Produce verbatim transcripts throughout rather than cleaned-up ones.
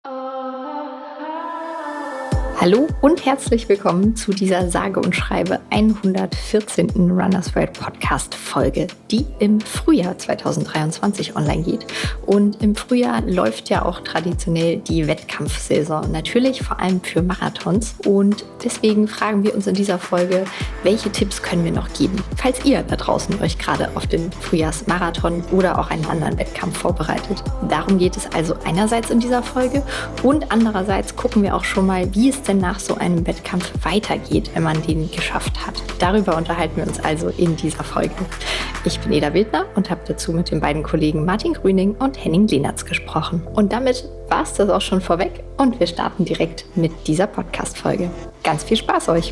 Hallo und herzlich willkommen zu dieser sage und schreibe hundertvierzehnten Runners World Podcast Folge, die im Frühjahr zweitausenddreiundzwanzig online geht. Und im Frühjahr läuft ja auch traditionell die Wettkampfsaison, natürlich vor allem für Marathons. Und deswegen fragen wir uns in dieser Folge, welche Tipps können wir noch geben, falls ihr da draußen euch gerade auf den Frühjahrsmarathon oder auch einen anderen Wettkampf vorbereitet. Darum geht es also einerseits in dieser Folge und andererseits gucken wir auch schon mal, wie es denn nach so einem Wettkampf weitergeht, wenn man den geschafft hat. Darüber unterhalten wir uns also in dieser Folge. Ich bin Eda Wildner und habe dazu mit den beiden Kollegen Martin Grüning und Henning Lehnertz gesprochen. Und damit war es das auch schon vorweg und wir starten direkt mit dieser Podcast-Folge. Ganz viel Spaß euch!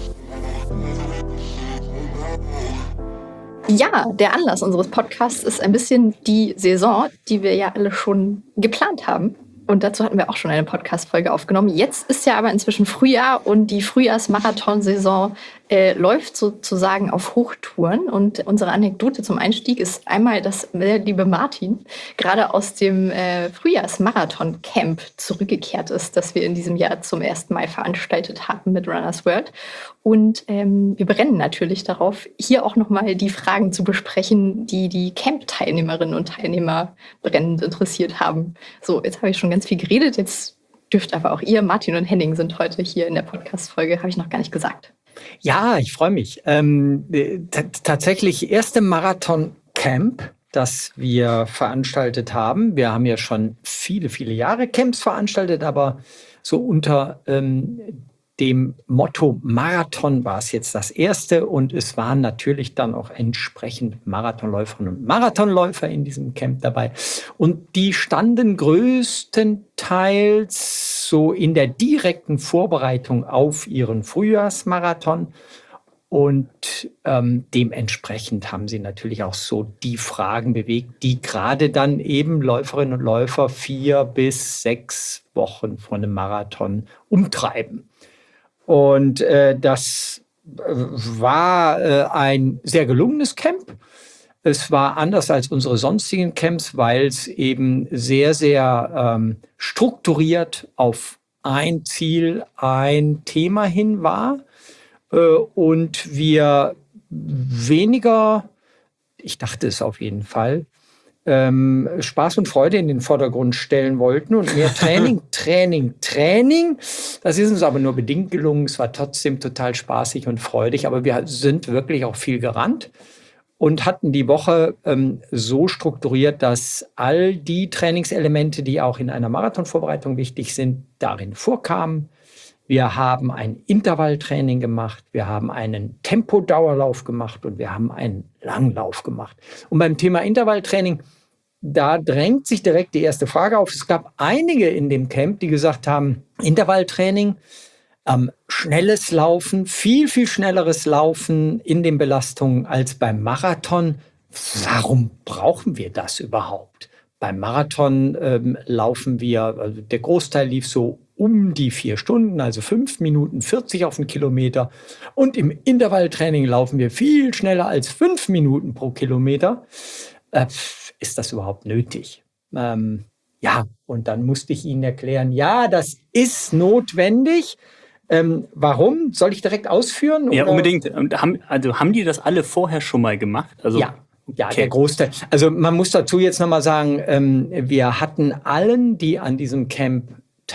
Ja, der Anlass unseres Podcasts ist ein bisschen die Saison, die wir ja alle schon geplant haben. Und dazu hatten wir auch schon eine Podcast-Folge aufgenommen. Jetzt ist ja aber inzwischen Frühjahr und die Frühjahrsmarathon-Saison äh, läuft sozusagen auf Hochtouren. Und unsere Anekdote zum Einstieg ist einmal, dass der liebe Martin gerade aus dem äh, Frühjahrsmarathon-Camp zurückgekehrt ist, das wir in diesem Jahr zum ersten Mal veranstaltet haben mit Runners World. Und ähm, wir brennen natürlich darauf, hier auch nochmal die Fragen zu besprechen, die die Camp-Teilnehmerinnen und Teilnehmer brennend interessiert haben. So, jetzt habe ich schon ganz viel geredet. Jetzt dürft aber auch ihr, Martin und Henning, sind heute hier in der Podcast-Folge. Habe ich noch gar nicht gesagt. Ja, ich freue mich. Ähm, t- tatsächlich erste Marathon-Camp, das wir veranstaltet haben. Wir haben ja schon viele, viele Jahre Camps veranstaltet, aber so unter ähm, dem Motto Marathon war es jetzt das erste und es waren natürlich dann auch entsprechend Marathonläuferinnen und Marathonläufer in diesem Camp dabei. Und die standen größtenteils so in der direkten Vorbereitung auf ihren Frühjahrsmarathon. Und ähm, dementsprechend haben sie natürlich auch so die Fragen bewegt, die gerade dann eben Läuferinnen und Läufer vier bis sechs Wochen vor einem Marathon umtreiben. Und äh, das war äh, ein sehr gelungenes Camp. Es war anders als unsere sonstigen Camps, weil es eben sehr, sehr ähm, strukturiert auf ein Ziel, ein Thema hin war. Äh, und wir weniger, ich dachte es auf jeden Fall, Ähm, Spaß und Freude in den Vordergrund stellen wollten und mehr Training, Training, Training. Das ist uns aber nur bedingt gelungen. Es war trotzdem total spaßig und freudig, aber wir sind wirklich auch viel gerannt und hatten die Woche ähm, so strukturiert, dass all die Trainingselemente, die auch in einer Marathonvorbereitung wichtig sind, darin vorkamen. Wir haben ein Intervalltraining gemacht, wir haben einen Tempodauerlauf gemacht und wir haben einen Langlauf gemacht. Und beim Thema Intervalltraining, da drängt sich direkt die erste Frage auf. Es gab einige in dem Camp, die gesagt haben, Intervalltraining, ähm, schnelles Laufen, viel, viel schnelleres Laufen in den Belastungen als beim Marathon. Warum brauchen wir das überhaupt? Beim Marathon ähm, laufen wir, also der Großteil lief so um die vier Stunden, also fünf Minuten vierzig auf den Kilometer. Und im Intervalltraining laufen wir viel schneller als fünf Minuten pro Kilometer. Äh, ist das überhaupt nötig? Ähm, ja, und dann musste ich Ihnen erklären, ja, das ist notwendig. Ähm, warum? Soll ich direkt ausführen? Ja, oder? unbedingt. Und haben, also haben die das alle vorher schon mal gemacht? Also, Ja. Ja, okay. Der Großteil. Also man muss dazu jetzt nochmal sagen, ähm, wir hatten allen, die an diesem Camp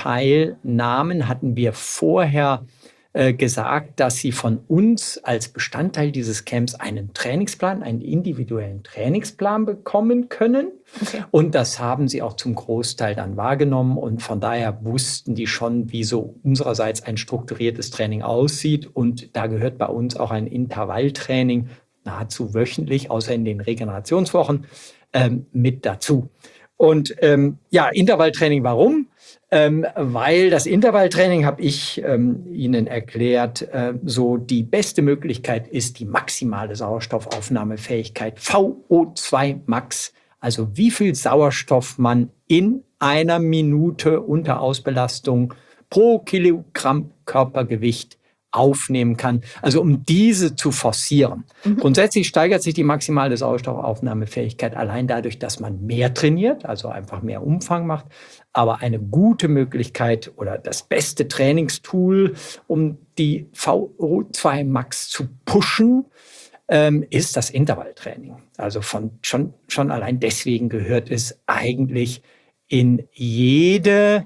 teilnahmen, hatten wir vorher äh, gesagt, dass sie von uns als Bestandteil dieses Camps einen Trainingsplan, einen individuellen Trainingsplan bekommen können. Okay. Und das haben sie auch zum Großteil dann wahrgenommen. Und von daher wussten die schon, wie so unsererseits ein strukturiertes Training aussieht. Und da gehört bei uns auch ein Intervalltraining nahezu wöchentlich, außer in den Regenerationswochen, ähm, mit dazu. Und ähm, ja, Intervalltraining, warum? Ähm, weil das Intervalltraining, habe ich ähm, Ihnen erklärt, äh, so die beste Möglichkeit ist die maximale Sauerstoffaufnahmefähigkeit, V O zwei Max. Also wie viel Sauerstoff man in einer Minute unter Ausbelastung pro Kilogramm Körpergewicht aufnehmen kann. Also um diese zu forcieren. Mhm. Grundsätzlich steigert sich die maximale Sauerstoffaufnahmefähigkeit allein dadurch, dass man mehr trainiert, also einfach mehr Umfang macht. Aber eine gute Möglichkeit oder das beste Trainingstool, um die V O zwei Max zu pushen, ähm, ist das Intervalltraining. Also von, schon, schon allein deswegen gehört es eigentlich in jede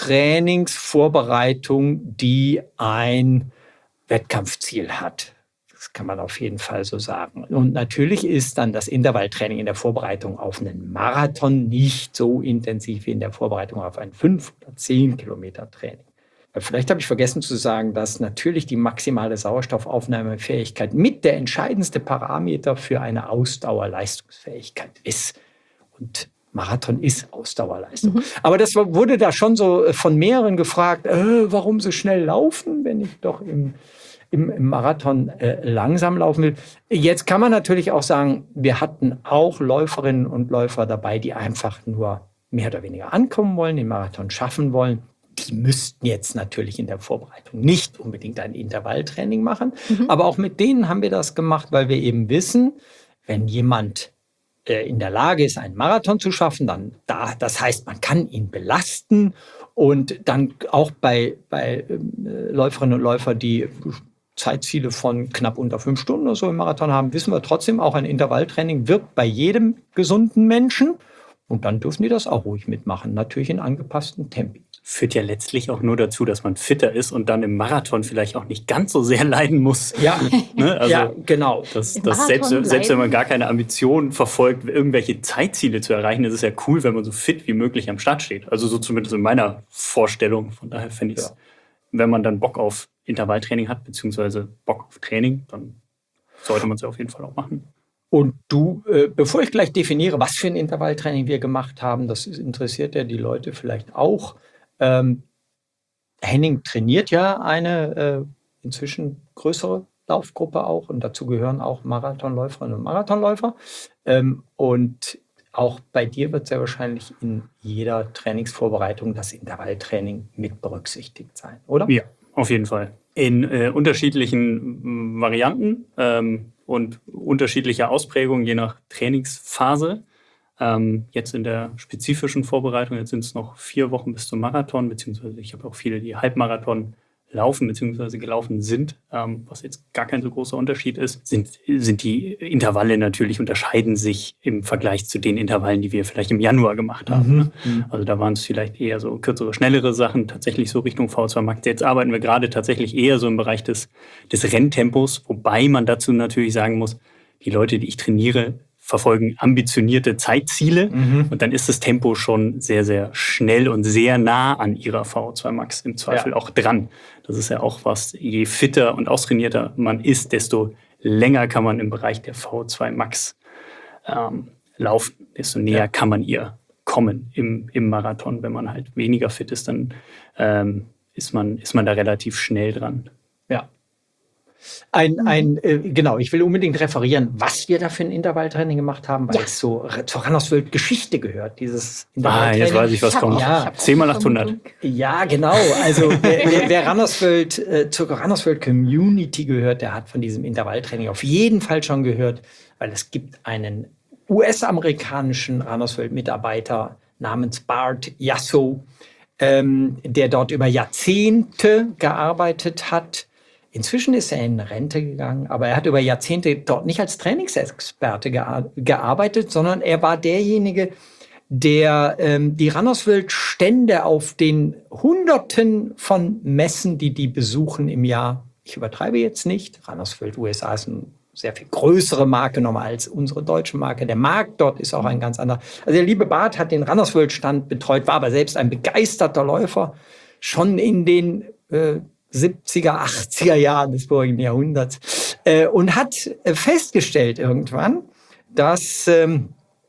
Trainingsvorbereitung, die ein Wettkampfziel hat. Das kann man auf jeden Fall so sagen. Und natürlich ist dann das Intervalltraining in der Vorbereitung auf einen Marathon nicht so intensiv wie in der Vorbereitung auf ein fünf oder zehn Kilometer Training. Vielleicht habe ich vergessen zu sagen, dass natürlich die maximale Sauerstoffaufnahmefähigkeit mit der entscheidendste Parameter für eine Ausdauerleistungsfähigkeit ist. Und Marathon ist Ausdauerleistung. Mhm. Aber das wurde da schon so von mehreren gefragt, äh, warum so schnell laufen, wenn ich doch im, im, im Marathon äh, langsam laufen will. Jetzt kann man natürlich auch sagen, wir hatten auch Läuferinnen und Läufer dabei, die einfach nur mehr oder weniger ankommen wollen, den Marathon schaffen wollen. Die müssten jetzt natürlich in der Vorbereitung nicht unbedingt ein Intervalltraining machen. Mhm. Aber auch mit denen haben wir das gemacht, weil wir eben wissen, wenn jemand in der Lage ist, einen Marathon zu schaffen, dann da, das heißt, man kann ihn belasten und dann auch bei, bei äh, Läuferinnen und Läufern, die Zeitziele von knapp unter fünf Stunden oder so im Marathon haben, wissen wir trotzdem, auch ein Intervalltraining wirkt bei jedem gesunden Menschen und dann dürfen die das auch ruhig mitmachen, natürlich in angepassten Tempi. Führt ja letztlich auch nur dazu, dass man fitter ist und dann im Marathon vielleicht auch nicht ganz so sehr leiden muss. Ja, ne? Also ja genau. Das, das selbst, selbst wenn man gar keine Ambition verfolgt, irgendwelche Zeitziele zu erreichen, ist es ja cool, wenn man so fit wie möglich am Start steht. Also so zumindest in meiner Vorstellung. Von daher finde ich es, ja. Wenn man dann Bock auf Intervalltraining hat, beziehungsweise Bock auf Training, dann sollte man es ja auf jeden Fall auch machen. Und du, äh, bevor ich gleich definiere, was für ein Intervalltraining wir gemacht haben, das interessiert ja die Leute vielleicht auch. Ähm, Henning trainiert ja eine äh, inzwischen größere Laufgruppe auch und dazu gehören auch Marathonläuferinnen und Marathonläufer. Ähm, und auch bei dir wird sehr wahrscheinlich in jeder Trainingsvorbereitung das Intervalltraining mit berücksichtigt sein, oder? Ja, auf jeden Fall. In äh, unterschiedlichen m, Varianten ähm, und unterschiedlicher Ausprägung je nach Trainingsphase. Ähm, jetzt in der spezifischen Vorbereitung, jetzt sind es noch vier Wochen bis zum Marathon, beziehungsweise ich habe auch viele, die Halbmarathon laufen, beziehungsweise gelaufen sind, ähm, was jetzt gar kein so großer Unterschied ist, sind, sind die Intervalle natürlich, unterscheiden sich im Vergleich zu den Intervallen, die wir vielleicht im Januar gemacht haben. Mhm. Ne? Also da waren es vielleicht eher so kürzere, schnellere Sachen, tatsächlich so Richtung V O zwei Max. Jetzt arbeiten wir gerade tatsächlich eher so im Bereich des, des Renntempos, wobei man dazu natürlich sagen muss, die Leute, die ich trainiere, verfolgen ambitionierte Zeitziele mhm. und dann ist das Tempo schon sehr, sehr schnell und sehr nah an ihrer V O zwei Max im Zweifel ja. auch dran. Das ist ja auch was, je fitter und austrainierter man ist, desto länger kann man im Bereich der V O zwei Max ähm, laufen, desto näher ja. kann man ihr kommen im, im Marathon. Wenn man halt weniger fit ist, dann ähm, ist man, ist man da relativ schnell dran. Ja. Ein, ein, äh, genau, ich will unbedingt referieren, was wir da für ein Intervalltraining gemacht haben, weil ja. es so zur Rannerswelt Geschichte gehört, dieses Intervalltraining. Ah, jetzt weiß ich, was kommt. Ja. zehn mal achthundert. Ja, genau. Also wer, wer, wer Rannerswelt, äh, zur Rannerswelt Community gehört, der hat von diesem Intervalltraining auf jeden Fall schon gehört, weil es gibt einen U S-amerikanischen Rannerswelt-Mitarbeiter namens Bart Yasso, ähm, der dort über Jahrzehnte gearbeitet hat. Inzwischen ist er in Rente gegangen, aber er hat über Jahrzehnte dort nicht als Trainingsexperte gea- gearbeitet, sondern er war derjenige, der ähm, die Rannerswelt-Stände auf den Hunderten von Messen, die die besuchen im Jahr, ich übertreibe jetzt nicht, Rannerswelt U S A ist eine sehr viel größere Marke nochmal als unsere deutsche Marke. Der Markt dort ist auch ein ganz anderer. Also der liebe Bart hat den Rannerswelt-Stand betreut, war aber selbst ein begeisterter Läufer, schon in den äh, siebziger, achtziger Jahren des vorigen Jahrhunderts äh, und hat festgestellt irgendwann, dass ähm,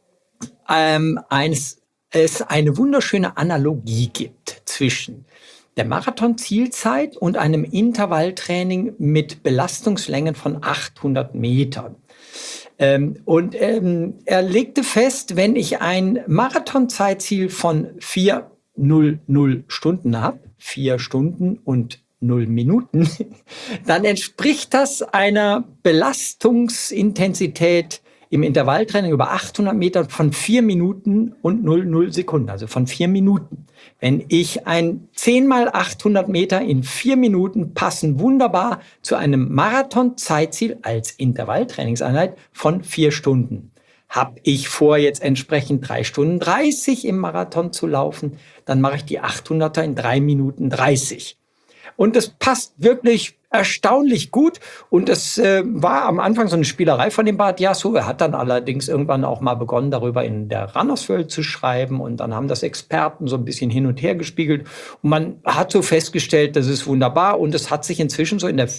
ähm, eines, es eine wunderschöne Analogie gibt zwischen der Marathon-Zielzeit und einem Intervalltraining mit Belastungslängen von achthundert Metern. Ähm, und ähm, er legte fest, wenn ich ein Marathon-Zeitziel von vier Stunden habe, vier Stunden und null Minuten, dann entspricht das einer Belastungsintensität im Intervalltraining über achthundert Meter von vier Minuten und null Komma null Sekunden, also von vier Minuten. Wenn ich ein zehn mal achthundert Meter in vier Minuten passen wunderbar zu einem Marathon-Zeitziel als Intervalltrainingseinheit von vier Stunden. Hab ich vor, jetzt entsprechend drei Stunden dreißig im Marathon zu laufen, dann mache ich die achthunderter in drei Minuten dreißig. Und das passt wirklich erstaunlich gut. Und es äh, war am Anfang so eine Spielerei von dem Bart Yasso. Er hat dann allerdings irgendwann auch mal begonnen, darüber in der Runners World zu schreiben. Und dann haben das Experten so ein bisschen hin und her gespiegelt. Und man hat so festgestellt, das ist wunderbar. Und es hat sich inzwischen so in der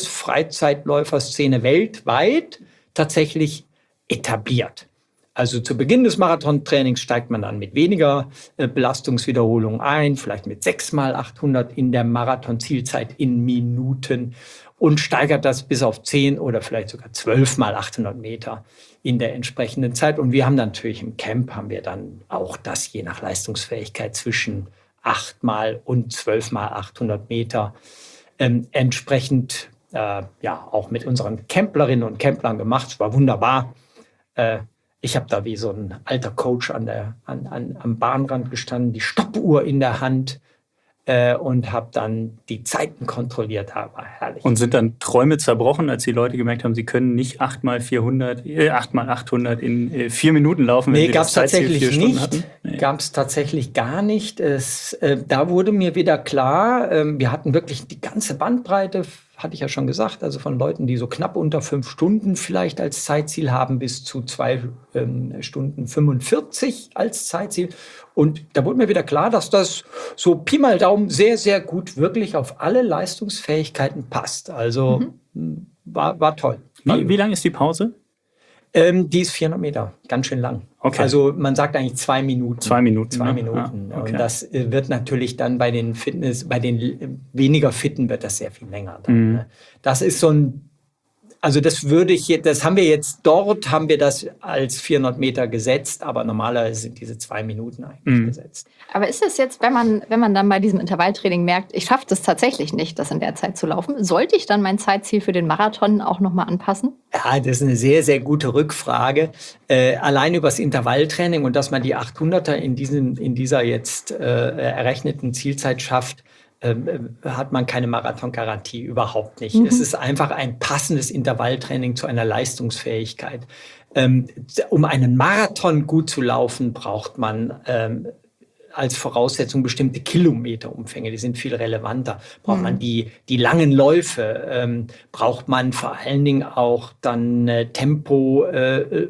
Fitness-Freizeitläufer-Szene weltweit tatsächlich etabliert. Also zu Beginn des Marathontrainings steigt man dann mit weniger äh, Belastungswiederholungen ein, vielleicht mit sechs mal achthundert in der Marathon-Zielzeit in Minuten und steigert das bis auf zehn oder vielleicht sogar zwölf mal achthundert Meter in der entsprechenden Zeit. Und wir haben dann natürlich im Camp haben wir dann auch das je nach Leistungsfähigkeit zwischen acht mal und zwölf mal achthundert Meter ähm, entsprechend äh, ja auch mit unseren Camplerinnen und Camplern gemacht. Es war wunderbar. Äh, Ich habe da wie so ein alter Coach an der, an, an, am Bahnrand gestanden, die Stoppuhr in der Hand äh, und habe dann die Zeiten kontrolliert. Das war herrlich. Und sind dann Träume zerbrochen, als die Leute gemerkt haben, sie können nicht acht mal vierhundert, äh, acht mal achthundert in äh, vier Minuten laufen, wenn nee, sie gab's das Zeitziel tatsächlich vier Stunden nicht. hatten? Nee. Gab es tatsächlich gar nicht. Es, äh, da wurde mir wieder klar, äh, wir hatten wirklich die ganze Bandbreite, hatte ich ja schon gesagt, also von Leuten, die so knapp unter fünf Stunden vielleicht als Zeitziel haben, bis zu zwei ähm, Stunden fünfundvierzig als Zeitziel. Und da wurde mir wieder klar, dass das so Pi mal Daumen sehr, sehr gut wirklich auf alle Leistungsfähigkeiten passt. Also mhm. war, war toll. Wie, wie lang ist die Pause? Ähm, die ist vierhundert Meter, ganz schön lang. Okay. Also man sagt eigentlich zwei Minuten. Zwei Minuten. Zwei ne? Minuten. Ah, okay. Und das äh, wird natürlich dann bei den Fitness, bei den äh, weniger Fitten wird das sehr viel länger. Dann, Mhm. ne? Das ist so ein, also das würde ich, das haben wir jetzt dort, haben wir das als vierhundert Meter gesetzt, aber normalerweise sind diese zwei Minuten eigentlich Mhm. gesetzt. Aber ist es jetzt, wenn man, wenn man dann bei diesem Intervalltraining merkt, ich schaffe das tatsächlich nicht, das in der Zeit zu laufen, sollte ich dann mein Zeitziel für den Marathon auch nochmal anpassen? Ja, das ist eine sehr, sehr gute Rückfrage. Äh, allein übers Intervalltraining und dass man die achthunderter in, diesen, in dieser jetzt äh, errechneten Zielzeit schafft, ähm, hat man keine Marathongarantie, überhaupt nicht. Mhm. Es ist einfach ein passendes Intervalltraining zu einer Leistungsfähigkeit. Ähm, um einen Marathon gut zu laufen, braucht man ähm, als Voraussetzung bestimmte Kilometerumfänge, die sind viel relevanter. Braucht mhm. man die, die langen Läufe, ähm, braucht man vor allen Dingen auch dann äh, Tempo, äh,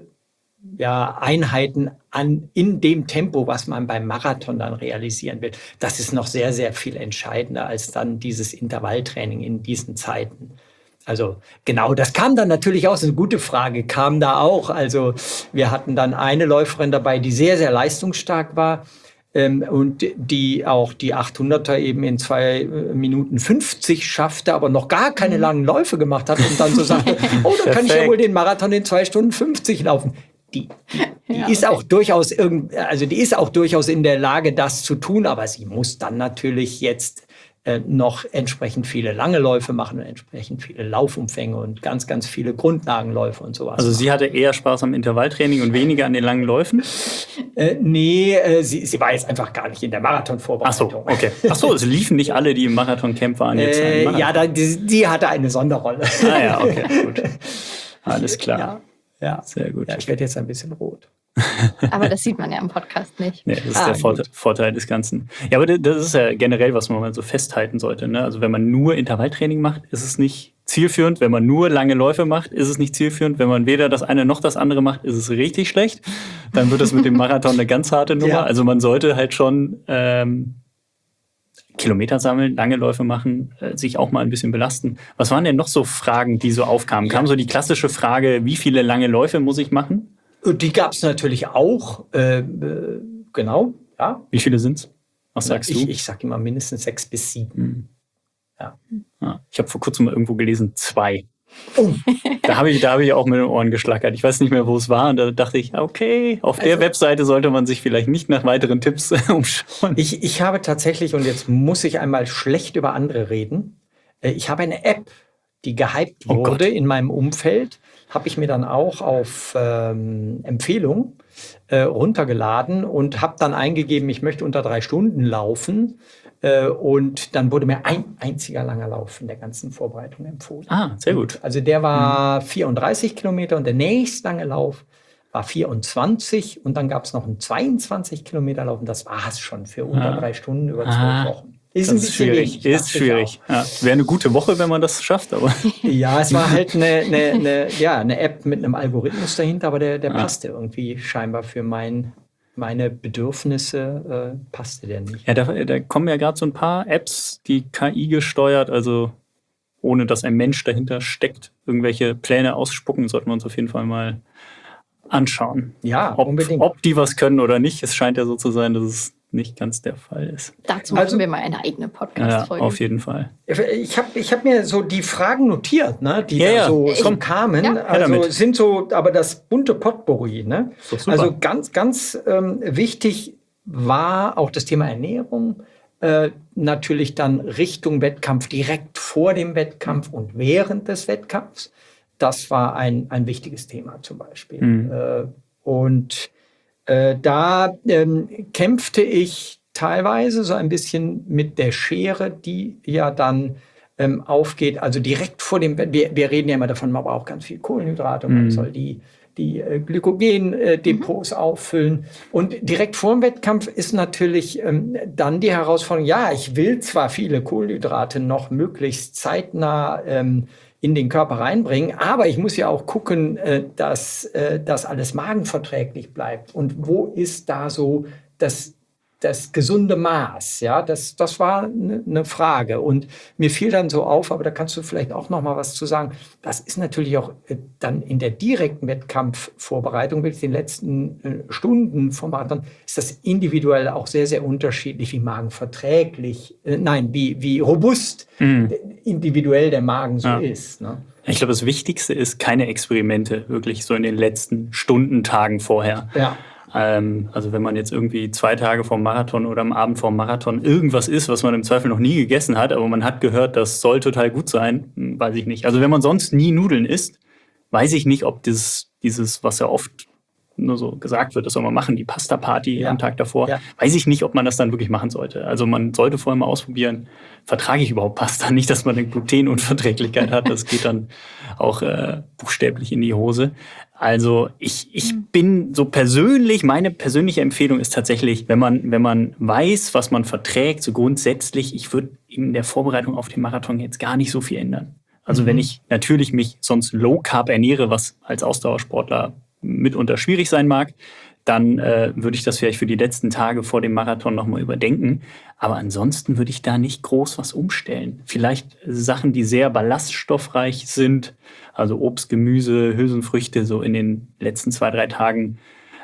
ja, Einheiten an, in dem Tempo, was man beim Marathon dann realisieren will. Das ist noch sehr, sehr viel entscheidender als dann dieses Intervalltraining in diesen Zeiten. Also genau, das kam dann natürlich auch, das ist eine gute Frage, kam da auch. Also wir hatten dann eine Läuferin dabei, die sehr, sehr leistungsstark war. Ähm, und die auch die achthunderter eben in zwei Minuten fünfzig schaffte, aber noch gar keine langen Läufe gemacht hat und dann so sagte, oh, dann kann ich ja wohl den Marathon in zwei Stunden fünfzig laufen. Die, die, die ja, ist okay. auch durchaus irgend, also die ist auch durchaus in der Lage, das zu tun, aber sie muss dann natürlich jetzt äh, noch entsprechend viele lange Läufe machen und entsprechend viele Laufumfänge und ganz, ganz viele Grundlagenläufe und sowas. Also sie hatte eher Spaß am Intervalltraining und weniger an den langen Läufen? Äh, nee, äh, sie, sie war jetzt einfach gar nicht in der Marathonvorbereitung. Ach so, okay. Ach so, es liefen nicht alle, die im Marathon-Camp waren jetzt äh, Ja, da, die, die hatte eine Sonderrolle. Ah ja, okay, gut. Alles klar. Ja. Ja, sehr gut. Ja, ich werde jetzt ein bisschen rot. Aber das sieht man ja im Podcast nicht. Nee, das ist ah, der Vorteil, Vorteil des Ganzen. Ja, aber das ist ja generell, was man mal so festhalten sollte. Ne? Also wenn man nur Intervalltraining macht, ist es nicht zielführend. Wenn man nur lange Läufe macht, ist es nicht zielführend. Wenn man weder das eine noch das andere macht, ist es richtig schlecht. Dann wird es mit dem Marathon eine ganz harte Nummer. Ja. Also man sollte halt schon ähm, Kilometer sammeln, lange Läufe machen, äh, sich auch mal ein bisschen belasten. Was waren denn noch so Fragen, die so aufkamen? Ja. Kam so die klassische Frage, wie viele lange Läufe muss ich machen? Die gab es natürlich auch. Äh, genau, ja. Wie viele sind's? Was sagst ich, du? Ich sage immer mindestens sechs bis sieben. Hm. Ja. Ja. Ich habe vor kurzem mal irgendwo gelesen, zwei. Oh. Da habe ich, da habe ich auch mit den Ohren geschlackert. Ich weiß nicht mehr, wo es war. Und da dachte ich, okay, auf der also, Webseite sollte man sich vielleicht nicht nach weiteren Tipps umschauen. Ich, ich habe tatsächlich, und jetzt muss ich einmal schlecht über andere reden, Äh, ich habe eine App, die gehypt Oh wurde Gott. in meinem Umfeld, habe ich mir dann auch auf ähm, Empfehlung äh, runtergeladen und habe dann eingegeben, ich möchte unter drei Stunden laufen. Äh, und dann wurde mir ein einziger langer Lauf in der ganzen Vorbereitung empfohlen. Ah, sehr gut. Also der war mhm. vierunddreißig Kilometer und der nächst lange Lauf war vierundzwanzig und dann gab es noch einen zweiundzwanzig Kilometer Lauf und das war es schon für unter ah. drei Stunden über zwölf ah. Wochen. Ist das ein ist schwierig. wenig, ist schwierig. Ja. Wäre eine gute Woche, wenn man das schafft. Aber ja, es war halt eine, eine, eine, ja, eine App mit einem Algorithmus dahinter, aber der, der ja. passte irgendwie scheinbar für mein, meine Bedürfnisse, äh, passte der nicht. Ja, da, da kommen ja gerade so ein paar Apps, die K I gesteuert, also ohne dass ein Mensch dahinter steckt, irgendwelche Pläne ausspucken, sollten wir uns auf jeden Fall mal anschauen. Ja, ob, unbedingt. Ob die was können oder nicht. Es scheint ja so zu sein, dass es nicht ganz der Fall ist. Dazu machen also, wir mal eine eigene Podcast-Folge. Ja, auf jeden Fall. Ich habe ich hab mir so die Fragen notiert, ne, die ja, da ja. so, ich, so kamen. Ja. Also ja, sind so, aber das bunte Potpourri. Ne? Also ganz, ganz ähm, wichtig war auch das Thema Ernährung. Äh, natürlich dann Richtung Wettkampf, direkt vor dem Wettkampf und während des Wettkampfs. Das war ein, ein wichtiges Thema zum Beispiel. Mhm. Äh, und Äh, da ähm, kämpfte ich teilweise so ein bisschen mit der Schere, die ja dann ähm, aufgeht. Also direkt vor dem, wir, wir reden ja immer davon, man braucht ganz viel Kohlenhydrate und mhm. man soll die, die äh, Glykogen-Depots mhm. auffüllen. Und direkt vor dem Wettkampf ist natürlich ähm, dann die Herausforderung, ja, ich will zwar viele Kohlenhydrate noch möglichst zeitnah ähm, in den Körper reinbringen. Aber ich muss ja auch gucken, dass das alles magenverträglich bleibt. Und wo ist da so das, das gesunde Maß? Ja, das, das war eine Frage. Und mir fiel dann so auf, aber da kannst du vielleicht auch noch mal was zu sagen. Das ist natürlich auch dann in der direkten Wettkampfvorbereitung, wirklich den letzten Stunden vom Marathon, ist das individuell auch sehr, sehr unterschiedlich, wie magenverträglich, äh, nein, wie, wie robust mhm. individuell der Magen so ja. ist. Ne? Ich glaube, das Wichtigste ist keine Experimente, wirklich so in den letzten Stunden, Tagen vorher. Ja. Ähm, also wenn man jetzt irgendwie zwei Tage vor dem Marathon oder am Abend vor dem Marathon irgendwas isst, was man im Zweifel noch nie gegessen hat, aber man hat gehört, das soll total gut sein, weiß ich nicht. Also wenn man sonst nie Nudeln isst, weiß ich nicht, ob das, dieses, was ja oft nur so gesagt wird, das soll man machen, die Pasta-Party ja. am Tag davor, ja. weiß ich nicht, ob man das dann wirklich machen sollte. Also man sollte vorher mal ausprobieren, vertrage ich überhaupt Pasta? Nicht, dass man eine Glutenunverträglichkeit hat, das geht dann auch äh, buchstäblich in die Hose. Also ich, ich bin so persönlich, meine persönliche Empfehlung ist tatsächlich, wenn man, wenn man weiß, was man verträgt, so grundsätzlich, ich würde in der Vorbereitung auf den Marathon jetzt gar nicht so viel ändern. Also mhm. wenn ich natürlich mich sonst Low Carb ernähre, was als Ausdauersportler mitunter schwierig sein mag, dann äh, würde ich das vielleicht für die letzten Tage vor dem Marathon nochmal überdenken. Aber ansonsten würde ich da nicht groß was umstellen. Vielleicht Sachen, die sehr ballaststoffreich sind, also Obst, Gemüse, Hülsenfrüchte so in den letzten zwei, drei Tagen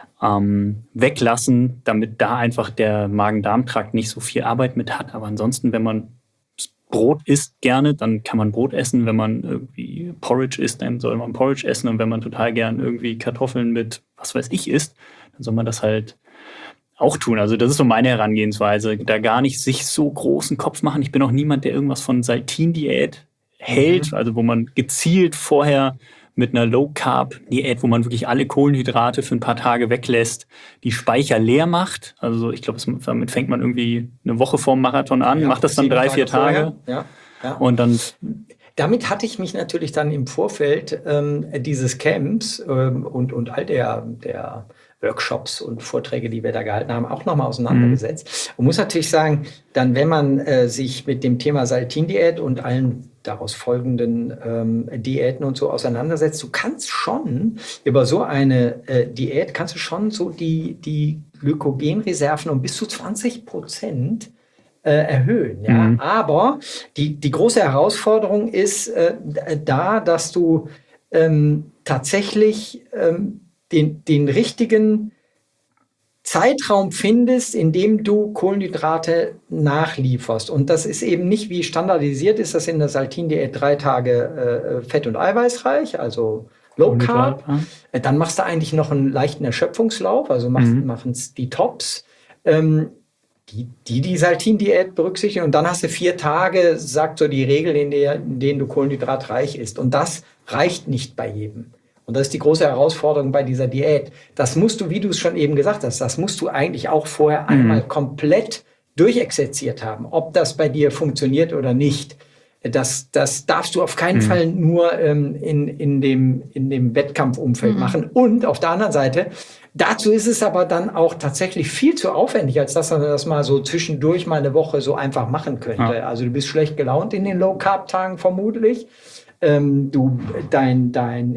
ähm, weglassen, damit da einfach der Magen-Darm-Trakt nicht so viel Arbeit mit hat. Aber ansonsten, wenn man Brot isst gerne, dann kann man Brot essen. Wenn man irgendwie Porridge isst, dann soll man Porridge essen. Und wenn man total gern irgendwie Kartoffeln mit was weiß ich isst, dann soll man das halt auch tun. Also das ist so meine Herangehensweise. Da gar nicht sich so großen Kopf machen. Ich bin auch niemand, der irgendwas von Saltin-Diät hält. Mhm. Also wo man gezielt vorher mit einer Low-Carb-Diät, wo man wirklich alle Kohlenhydrate für ein paar Tage weglässt, die Speicher leer macht. Also ich glaube, damit fängt man irgendwie eine Woche vorm Marathon an, ja, macht das dann drei, vier Tage. Ja, ja. Und dann... Damit hatte ich mich natürlich dann im Vorfeld ähm, dieses Camps ähm, und, und all der, der Workshops und Vorträge, die wir da gehalten haben, auch nochmal auseinandergesetzt. Mhm. Und muss natürlich sagen, dann, wenn man äh, sich mit dem Thema Saltin-Diät und allen daraus folgenden ähm, Diäten und so auseinandersetzt, du kannst schon über so eine äh, Diät, kannst du schon so die, die Glykogenreserven um bis zu zwanzig Prozent äh, erhöhen. Ja? Mhm. Aber die, die große Herausforderung ist äh, da, dass du ähm, tatsächlich ähm, den, den richtigen Zeitraum findest, in dem du Kohlenhydrate nachlieferst. Und das ist eben nicht wie standardisiert ist, das in der Saltin-Diät drei Tage äh, fett- und eiweißreich, also Low Carb. Ja. Dann machst du eigentlich noch einen leichten Erschöpfungslauf, also machen mhm. es die Tops. Ähm, die die, die Saltin-Diät berücksichtigen. Und dann hast du vier Tage, sagt so die Regel, in, der, in denen du kohlenhydratreich isst. Und das reicht nicht bei jedem. Und das ist die große Herausforderung bei dieser Diät. Das musst du, wie du es schon eben gesagt hast, das musst du eigentlich auch vorher mhm. einmal komplett durchexerziert haben, ob das bei dir funktioniert oder nicht. Das, das darfst du auf keinen mhm. Fall nur ähm, in, in, dem, in dem Wettkampfumfeld mhm. machen. Und auf der anderen Seite, dazu ist es aber dann auch tatsächlich viel zu aufwendig, als dass man das mal so zwischendurch mal eine Woche so einfach machen könnte. Ja. Also du bist schlecht gelaunt in den Low-Carb-Tagen vermutlich. Ähm, du, dein, dein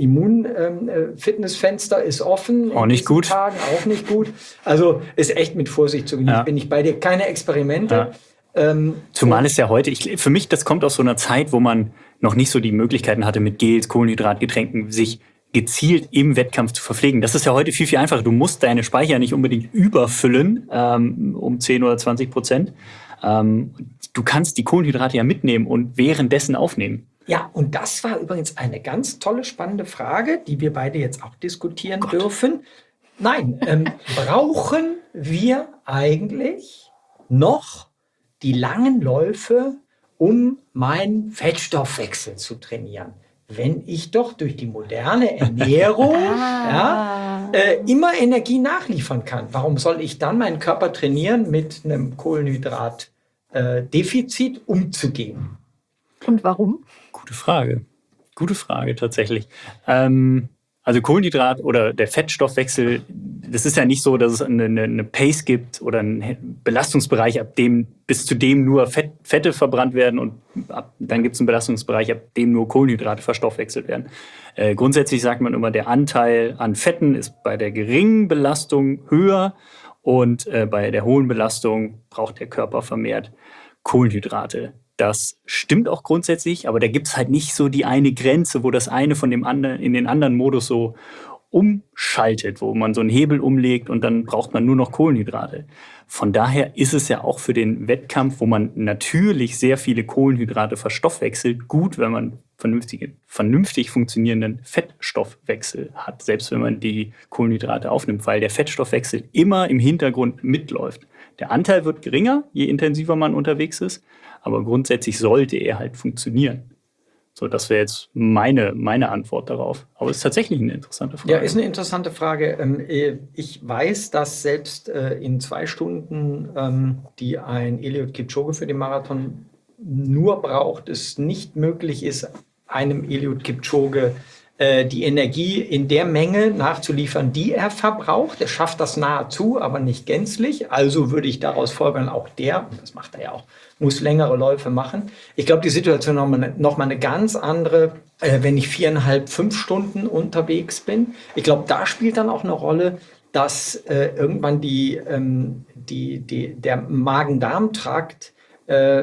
Immun-Fitnessfenster ähm, ist offen. Auch nicht gut. Tagen auch nicht gut. Also ist echt mit Vorsicht zu genießen. Ja. Bin ich bei dir. Keine Experimente. Ja. Ähm, Zumal es ja heute, ich, für mich, das kommt aus so einer Zeit, wo man noch nicht so die Möglichkeiten hatte, mit Gels, Kohlenhydratgetränken sich gezielt im Wettkampf zu verpflegen. Das ist ja heute viel, viel einfacher. Du musst deine Speicher nicht unbedingt überfüllen, ähm, um zehn oder zwanzig Prozent. Ähm, du kannst die Kohlenhydrate ja mitnehmen und währenddessen aufnehmen. Ja, und das war übrigens eine ganz tolle, spannende Frage, die wir beide jetzt auch diskutieren Gott. dürfen. Nein, ähm, brauchen wir eigentlich noch die langen Läufe, um meinen Fettstoffwechsel zu trainieren? Wenn ich doch durch die moderne Ernährung ja, äh, immer Energie nachliefern kann, warum soll ich dann meinen Körper trainieren, mit einem Kohlenhydratdefizit äh, umzugehen? Und warum? Gute Frage. Gute Frage tatsächlich. Ähm, also Kohlenhydrat oder der Fettstoffwechsel, das ist ja nicht so, dass es eine, eine Pace gibt oder einen Belastungsbereich, ab dem bis zu dem nur Fett, Fette verbrannt werden und ab, dann gibt es einen Belastungsbereich, ab dem nur Kohlenhydrate verstoffwechselt werden. Äh, grundsätzlich sagt man immer, der Anteil an Fetten ist bei der geringen Belastung höher und äh, bei der hohen Belastung braucht der Körper vermehrt Kohlenhydrate. Das stimmt auch grundsätzlich, aber da gibt es halt nicht so die eine Grenze, wo das eine von dem anderen in den anderen Modus so umschaltet, wo man so einen Hebel umlegt und dann braucht man nur noch Kohlenhydrate. Von daher ist es ja auch für den Wettkampf, wo man natürlich sehr viele Kohlenhydrate verstoffwechselt, gut, wenn man vernünftige, vernünftig funktionierenden Fettstoffwechsel hat, selbst wenn man die Kohlenhydrate aufnimmt, weil der Fettstoffwechsel immer im Hintergrund mitläuft. Der Anteil wird geringer, je intensiver man unterwegs ist, aber grundsätzlich sollte er halt funktionieren. So, das wäre jetzt meine, meine Antwort darauf. Aber es ist tatsächlich eine interessante Frage. Ja, ist eine interessante Frage. Ich weiß, dass selbst in zwei Stunden, die ein Eliud Kipchoge für den Marathon nur braucht, es nicht möglich ist, einem Eliud Kipchoge die Energie in der Menge nachzuliefern, die er verbraucht. Er schafft das nahezu, aber nicht gänzlich. Also würde ich daraus folgern, auch der, das macht er ja auch, muss längere Läufe machen. Ich glaube, die Situation noch mal, noch mal eine ganz andere, äh, wenn ich viereinhalb, fünf Stunden unterwegs bin. Ich glaube, da spielt dann auch eine Rolle, dass äh, irgendwann die, ähm, die, die, der Magen-Darm-Trakt äh,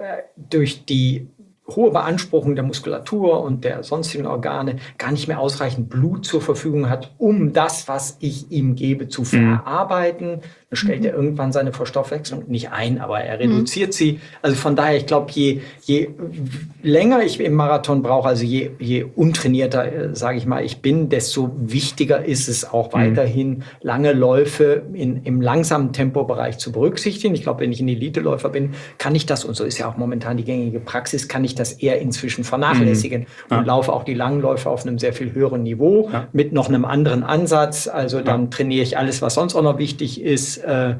durch die hohe Beanspruchung der Muskulatur und der sonstigen Organe gar nicht mehr ausreichend Blut zur Verfügung hat, um das, was ich ihm gebe, zu verarbeiten. Dann stellt mhm. er irgendwann seine Verstoffwechslung nicht ein, aber er reduziert mhm. sie. Also von daher, ich glaube, je, je länger ich im Marathon brauche, also je, je untrainierter, äh, sage ich mal, ich bin, desto wichtiger ist es auch mhm. weiterhin, lange Läufe in, im langsamen Tempobereich zu berücksichtigen. Ich glaube, wenn ich ein Eliteläufer bin, kann ich das, und so ist ja auch momentan die gängige Praxis, kann ich das eher inzwischen vernachlässigen mhm. ja. und laufe auch die langen Läufe auf einem sehr viel höheren Niveau ja. mit noch einem anderen Ansatz. Also dann ja. trainiere ich alles, was sonst auch noch wichtig ist, äh,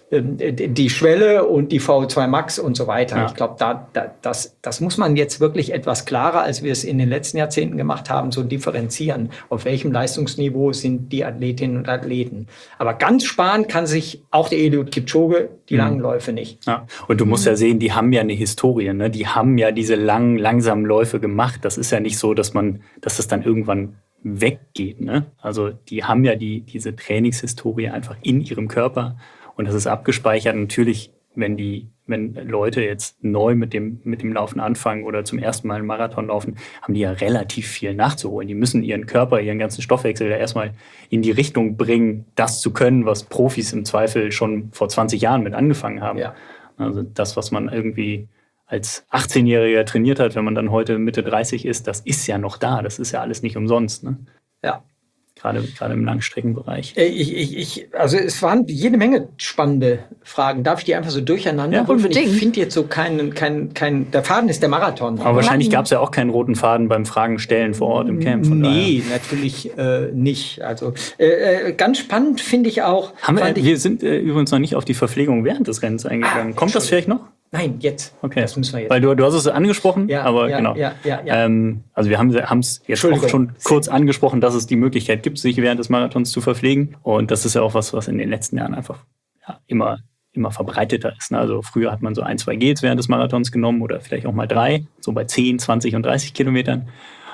die Schwelle und die V O zwei Max und so weiter. Ja. Ich glaube, da, da, das, das muss man jetzt wirklich etwas klarer, als wir es in den letzten Jahrzehnten gemacht haben, so differenzieren. Auf welchem Leistungsniveau sind die Athletinnen und Athleten? Aber ganz sparen kann sich auch der Eliud Kipchoge die mhm. langen Läufe nicht. Ja. Und du musst ja sehen, die haben ja eine Historie, ne? Die haben ja diese langen, langsamen Läufe gemacht. Das ist ja nicht so, dass man, dass das dann irgendwann weggeht, ne? Also die haben ja die, diese Trainingshistorie einfach in ihrem Körper. Und das ist abgespeichert. Natürlich, wenn die, wenn Leute jetzt neu mit dem, mit dem Laufen anfangen oder zum ersten Mal einen Marathon laufen, haben die ja relativ viel nachzuholen. Die müssen ihren Körper, ihren ganzen Stoffwechsel ja erstmal in die Richtung bringen, das zu können, was Profis im Zweifel schon vor zwanzig Jahren mit angefangen haben. Ja. Also das, was man irgendwie als achtzehnjähriger trainiert hat, wenn man dann heute Mitte dreißig ist, das ist ja noch da. Das ist ja alles nicht umsonst, ne? Ja. gerade, gerade im Langstreckenbereich. Ich, ich, ich, also es waren jede Menge spannende Fragen. Darf ich die einfach so durcheinander Ja, rufen? unbedingt. Ich finde jetzt so keinen, keinen, keinen, der Faden ist der Marathon. Aber wahrscheinlich gab es ja auch keinen roten Faden beim Fragen stellen vor Ort im Camp. Von nee, daher. natürlich äh, nicht. Also äh, ganz spannend finde ich auch. Haben wir, ich, wir sind äh, übrigens noch nicht auf die Verpflegung während des Rennens eingegangen. Ah, Kommt das vielleicht noch? Nein, jetzt. Okay. Das müssen wir jetzt. Weil du, du hast es angesprochen, ja, aber ja, genau. Ja, ja, ja. Ähm, also wir haben es jetzt auch schon kurz angesprochen, dass es die Möglichkeit gibt, sich während des Marathons zu verpflegen. Und das ist ja auch was, was in den letzten Jahren einfach ja, immer, immer verbreiteter ist. Ne? Also früher hat man so ein, zwei Gels während des Marathons genommen oder vielleicht auch mal drei, so bei zehn, zwanzig und dreißig Kilometern.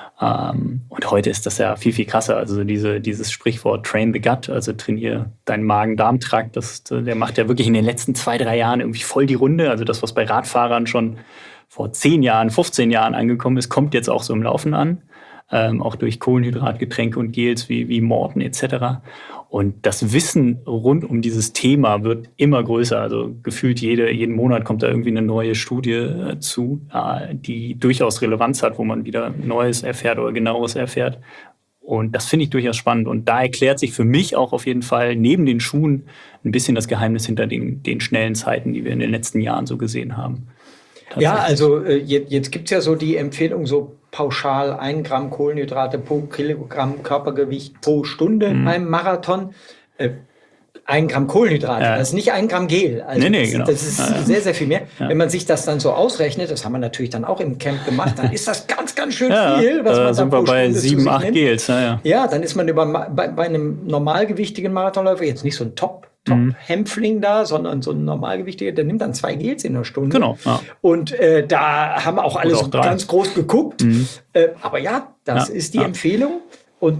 Ähm, und heute ist das ja viel, viel krasser. Also diese, dieses Sprichwort Train the Gut, also trainiere deinen Magen-Darm-Trakt, das, der macht ja wirklich in den letzten zwei, drei Jahren irgendwie voll die Runde. Also das, was bei Radfahrern schon vor zehn Jahren, fünfzehn Jahren angekommen ist, kommt jetzt auch so im Laufen an. Ähm, auch durch Kohlenhydratgetränke und Gels wie, wie Morten et cetera. Und das Wissen rund um dieses Thema wird immer größer. Also gefühlt jede, jeden Monat kommt da irgendwie eine neue Studie äh, zu, äh, die durchaus Relevanz hat, wo man wieder Neues erfährt oder Genaueres erfährt. Und das finde ich durchaus spannend. Und da erklärt sich für mich auch auf jeden Fall neben den Schuhen ein bisschen das Geheimnis hinter den, den schnellen Zeiten, die wir in den letzten Jahren so gesehen haben. Ja, also äh, jetzt, jetzt gibt es ja so die Empfehlung, so pauschal ein Gramm Kohlenhydrate pro Kilogramm Körpergewicht pro Stunde mhm. beim Marathon. Äh, ein Gramm Kohlenhydrate, ja. Das ist nicht ein Gramm Gel. Also nee, nee, das, genau. das ist ja, ja. sehr, sehr viel mehr. Ja. Wenn man sich das dann so ausrechnet, das haben wir natürlich dann auch im Camp gemacht, dann ist das ganz, ganz schön ja, viel, was äh, man sind da wir pro bei Stunde sieben, acht Gels. Ja, ja. ja, dann ist man über, bei, bei einem normalgewichtigen Marathonläufer jetzt nicht so ein Top Top-Hämpfling da, sondern so ein normalgewichtiger, der nimmt dann zwei Gels in der Stunde. Genau. Ja. Und äh, da haben auch alle so ganz groß geguckt. Mhm. Äh, aber ja, das ja, ist die ja. Empfehlung. Und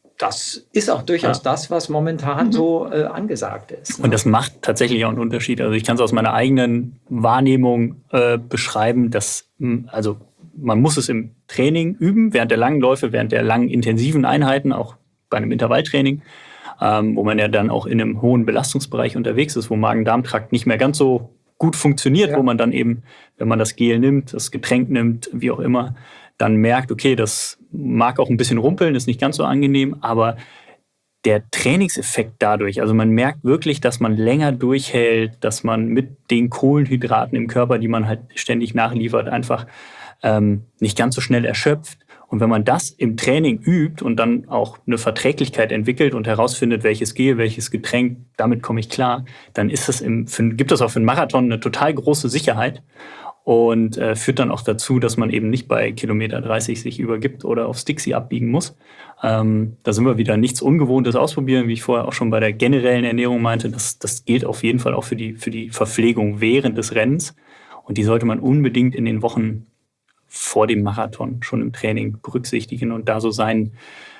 das ist auch durchaus ja. das, was momentan mhm. so äh, angesagt ist. Ne? Und das macht tatsächlich auch einen Unterschied. Also ich kann es aus meiner eigenen Wahrnehmung äh, beschreiben, dass also man muss es im Training üben, während der langen Läufe, während der langen intensiven Einheiten, auch bei einem Intervalltraining. Ähm, wo man ja dann auch in einem hohen Belastungsbereich unterwegs ist, wo Magen-Darm-Trakt nicht mehr ganz so gut funktioniert, ja. wo man dann eben, wenn man das Gel nimmt, das Getränk nimmt, wie auch immer, dann merkt, okay, das mag auch ein bisschen rumpeln, ist nicht ganz so angenehm, aber der Trainingseffekt dadurch, also man merkt wirklich, dass man länger durchhält, dass man mit den Kohlenhydraten im Körper, die man halt ständig nachliefert, einfach ähm, nicht ganz so schnell erschöpft. Und wenn man das im Training übt und dann auch eine Verträglichkeit entwickelt und herausfindet, welches Gel, welches Getränk, damit komme ich klar, dann ist das im, für, gibt das auch für einen Marathon eine total große Sicherheit und äh, führt dann auch dazu, dass man eben nicht bei Kilometer dreißig sich übergibt oder aufs Dixie abbiegen muss. Ähm, da sind wir wieder nichts Ungewohntes ausprobieren, wie ich vorher auch schon bei der generellen Ernährung meinte. Das, das gilt auf jeden Fall auch für die, für die Verpflegung während des Rennens. Und die sollte man unbedingt in den Wochen vor dem Marathon schon im Training berücksichtigen und da so sein,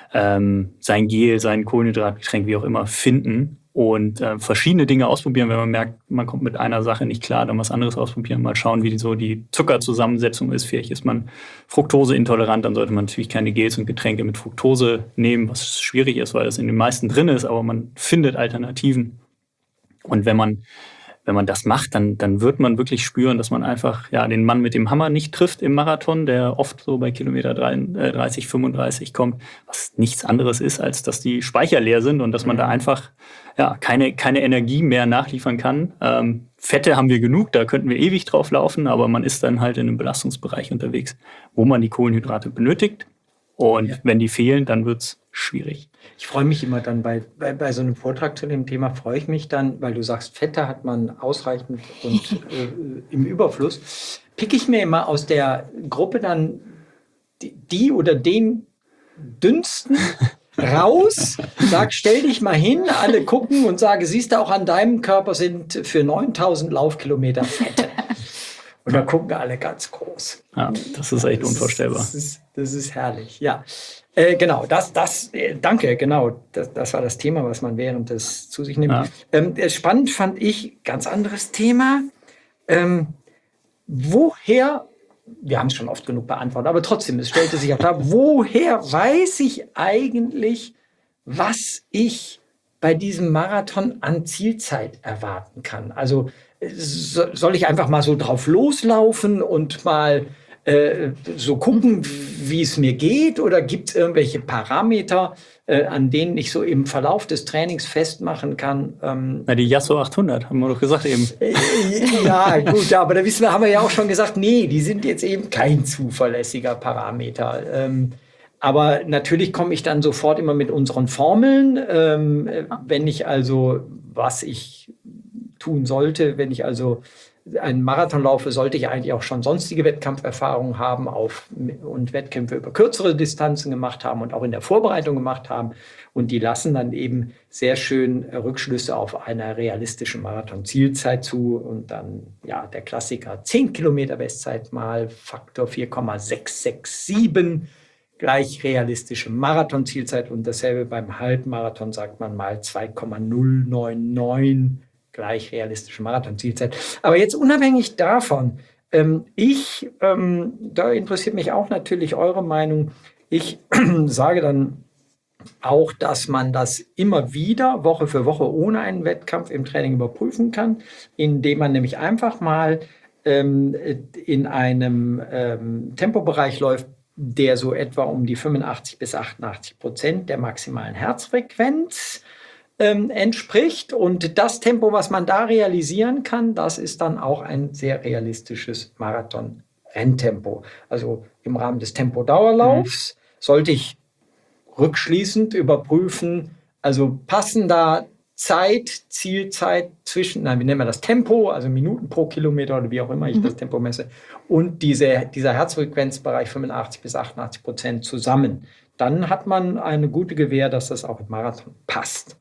ähm, sein Gel, sein Kohlenhydratgetränk, wie auch immer, finden und äh, verschiedene Dinge ausprobieren. Wenn man merkt, man kommt mit einer Sache nicht klar, dann was anderes ausprobieren, mal schauen, wie die, so die Zuckerzusammensetzung ist. Vielleicht ist man fruktoseintolerant, dann sollte man natürlich keine Gels und Getränke mit Fructose nehmen, was schwierig ist, weil das in den meisten drin ist, aber man findet Alternativen. Und wenn man Wenn man das macht, dann, dann wird man wirklich spüren, dass man einfach ja, den Mann mit dem Hammer nicht trifft im Marathon, der oft so bei Kilometer dreißig, fünfunddreißig kommt, was nichts anderes ist, als dass die Speicher leer sind und dass man da einfach ja, keine, keine Energie mehr nachliefern kann. Ähm, Fette haben wir genug, da könnten wir ewig drauf laufen, aber man ist dann halt in einem Belastungsbereich unterwegs, wo man die Kohlenhydrate benötigt. Und ja. wenn die fehlen, dann wird's schwierig. Ich freue mich immer dann bei, bei, bei so einem Vortrag zu dem Thema, freue ich mich dann, weil du sagst, Fette hat man ausreichend und äh, im Überfluss, pick ich mir immer aus der Gruppe dann die, die oder den dünnsten raus, sag, stell dich mal hin, alle gucken und sage, siehst du, auch an deinem Körper sind für neuntausend Laufkilometer Fette. Und da gucken alle ganz groß. Ja, das ist echt das unvorstellbar. Ist, das, ist, das ist herrlich, ja. Äh, genau, das, das, äh, danke, genau. Das, das war das Thema, was man während des zu sich nimmt. Ja. Ähm, spannend fand ich, ganz anderes Thema. Ähm, woher, wir haben es schon oft genug beantwortet, aber trotzdem, es stellte sich auch da, woher weiß ich eigentlich, was ich bei diesem Marathon an Zielzeit erwarten kann? Also, soll ich einfach mal so drauf loslaufen und mal äh, so gucken, wie es mir geht? Oder gibt es irgendwelche Parameter, äh, an denen ich so im Verlauf des Trainings festmachen kann? Ähm, Na, die Yasso achthundert, haben wir doch gesagt eben. Äh, ja, gut, aber da wissen wir, haben wir ja auch schon gesagt, nee, die sind jetzt eben kein zuverlässiger Parameter. Ähm, aber natürlich komme ich dann sofort immer mit unseren Formeln. Ähm, wenn ich also, was ich tun sollte, wenn ich also einen Marathon laufe, sollte ich eigentlich auch schon sonstige Wettkampferfahrungen haben auf, und Wettkämpfe über kürzere Distanzen gemacht haben und auch in der Vorbereitung gemacht haben. Und die lassen dann eben sehr schön Rückschlüsse auf eine realistische Marathon-Zielzeit zu. Und dann, ja, der Klassiker, zehn Kilometer Bestzeit mal Faktor vier Komma sechs sechs sieben, gleich realistische Marathon-Zielzeit. Und dasselbe beim Halbmarathon sagt man mal zwei Komma null neun neun, gleich realistische Marathon-Zielzeit. Aber jetzt unabhängig davon, ähm, ich, ähm, da interessiert mich auch natürlich eure Meinung. Ich sage dann auch, dass man das immer wieder Woche für Woche ohne einen Wettkampf im Training überprüfen kann, indem man nämlich einfach mal ähm, in einem ähm, Tempobereich läuft, der so etwa um die fünfundachtzig bis achtundachtzig Prozent der maximalen Herzfrequenz ähm, entspricht. Und das Tempo, was man da realisieren kann, das ist dann auch ein sehr realistisches Marathon-Renntempo. Also im Rahmen des Tempodauerlaufs mhm. sollte ich rückschließend überprüfen, also passen da Zeit, Zielzeit zwischen, nein, wie nennen wir das, Tempo, also Minuten pro Kilometer oder wie auch immer ich mhm. das Tempo messe, und diese, dieser Herzfrequenzbereich fünfundachtzig bis achtundachtzig Prozent zusammen. Dann hat man eine gute Gewähr, dass das auch im Marathon passt.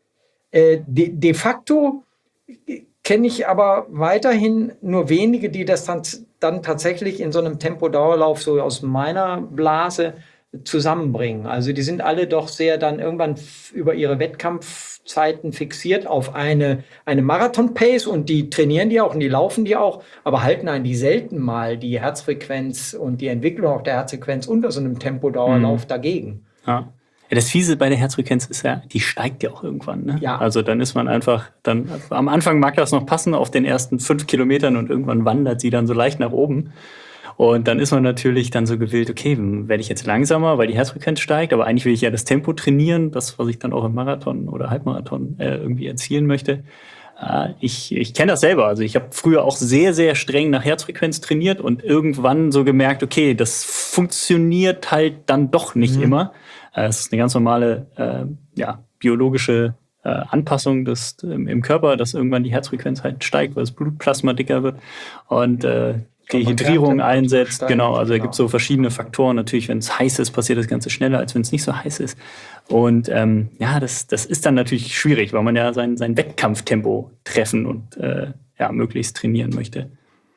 Äh, de, de facto kenne ich aber weiterhin nur wenige, die das dann, dann tatsächlich in so einem Tempodauerlauf so aus meiner Blase zusammenbringen. Also die sind alle doch sehr dann irgendwann f- über ihre Wettkampfzeiten fixiert auf eine, eine Marathon-Pace, und die trainieren die auch und die laufen die auch, aber halten eigentlich selten mal die Herzfrequenz und die Entwicklung auch der Herzfrequenz unter so einem Tempodauerlauf mhm. dagegen. Ja. Ja, das Fiese bei der Herzfrequenz ist ja, die steigt ja auch irgendwann. Ne? Ja. Also dann ist man einfach, dann am Anfang mag das noch passen auf den ersten fünf Kilometern und irgendwann wandert sie dann so leicht nach oben. Und dann ist man natürlich dann so gewillt, okay, werde ich jetzt langsamer, weil die Herzfrequenz steigt, aber eigentlich will ich ja das Tempo trainieren, das, was ich dann auch im Marathon oder Halbmarathon äh, irgendwie erzielen möchte. Äh, ich ich kenne das selber. Also ich habe früher auch sehr, sehr streng nach Herzfrequenz trainiert und irgendwann so gemerkt, okay, das funktioniert halt dann doch nicht mhm. immer. Äh, es ist eine ganz normale äh, ja, biologische äh, Anpassung des, im, im Körper, dass irgendwann die Herzfrequenz halt steigt, weil das Blutplasma dicker wird. Und äh, Dehydrierung einsetzt, genau, also es gibt so verschiedene Faktoren. Natürlich, wenn es heiß ist, passiert das Ganze schneller, als wenn es nicht so heiß ist. Und ähm, ja, das, das ist dann natürlich schwierig, weil man ja sein, sein Wettkampftempo treffen und äh, ja, möglichst trainieren möchte.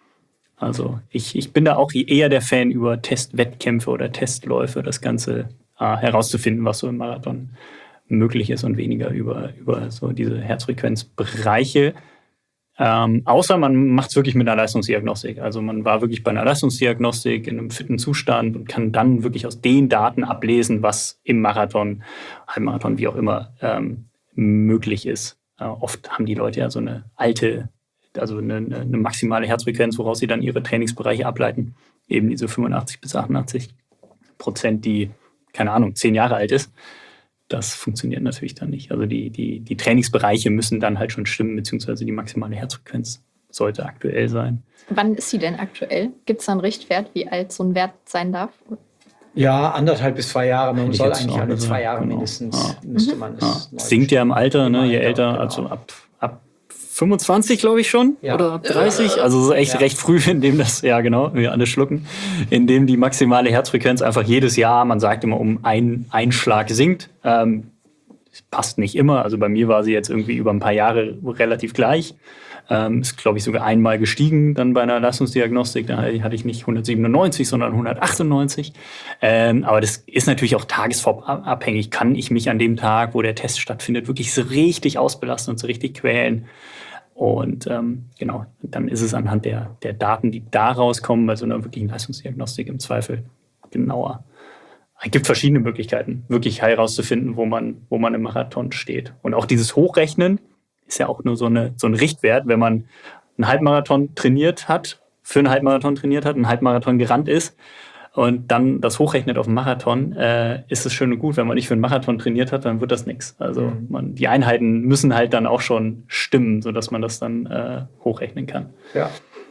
Also ich, ich bin da auch eher der Fan, über Testwettkämpfe oder Testläufe das Ganze äh, herauszufinden, was so im Marathon möglich ist, und weniger über, über so diese Herzfrequenzbereiche. Ähm, außer man macht es wirklich mit einer Leistungsdiagnostik. Also man war wirklich bei einer Leistungsdiagnostik in einem fitten Zustand und kann dann wirklich aus den Daten ablesen, was im Marathon, Halbmarathon, wie auch immer, ähm, möglich ist. Äh, oft haben die Leute ja so eine alte, also eine, eine maximale Herzfrequenz, woraus sie dann ihre Trainingsbereiche ableiten. Eben diese fünfundachtzig bis achtundachtzig Prozent, die, keine Ahnung, zehn Jahre alt ist. Das funktioniert natürlich dann nicht. Also die, die, die Trainingsbereiche müssen dann halt schon stimmen, beziehungsweise die maximale Herzfrequenz sollte aktuell sein. Wann ist sie denn aktuell? Gibt es da einen Richtwert, wie alt so ein Wert sein darf? Ja, anderthalb bis zwei Jahre. Man Hätte soll ich jetzt eigentlich auch alle gesagt, zwei Jahre genau. mindestens, Ja. müsste man Ja. es neu Sinkt ja im Alter, ne? Je Alter, älter, genau. also ab, ab fünfundzwanzig, glaube ich schon, Ja. oder ab dreißig. Also so echt Ja. recht früh, in dem das, ja genau, wir alle schlucken, in dem die maximale Herzfrequenz einfach jedes Jahr, man sagt immer, um einen Einschlag sinkt. Ähm, passt nicht immer. Also bei mir war sie jetzt irgendwie über ein paar Jahre relativ gleich. Ähm, ist, glaube ich, sogar einmal gestiegen dann bei einer Leistungsdiagnostik. Da hatte ich nicht hundertsiebenundneunzig, sondern hundertachtundneunzig. Ähm, aber das ist natürlich auch tagesformabhängig. Kann ich mich an dem Tag, wo der Test stattfindet, wirklich so richtig ausbelasten und so richtig quälen? Und ähm, genau, dann ist es anhand der, der Daten, die da rauskommen, bei so einer wirklichen Leistungsdiagnostik im Zweifel genauer. Es gibt verschiedene Möglichkeiten, wirklich herauszufinden, wo man, wo man im Marathon steht. Und auch dieses Hochrechnen ist ja auch nur so, eine, so ein Richtwert. Wenn man einen Halbmarathon trainiert hat für einen Halbmarathon trainiert hat, einen Halbmarathon gerannt ist und dann das hochrechnet auf einen Marathon, äh, ist es schön und gut. Wenn man nicht für einen Marathon trainiert hat, dann wird das nichts. Also Mhm. man, die Einheiten müssen halt dann auch schon stimmen, sodass man das dann äh, hochrechnen kann. Ja.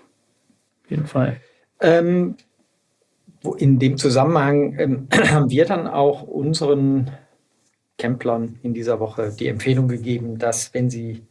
Auf jeden Fall. Ähm, wo in dem Zusammenhang ähm, haben wir dann auch unseren Camplern in dieser Woche die Empfehlung gegeben, dass wenn sie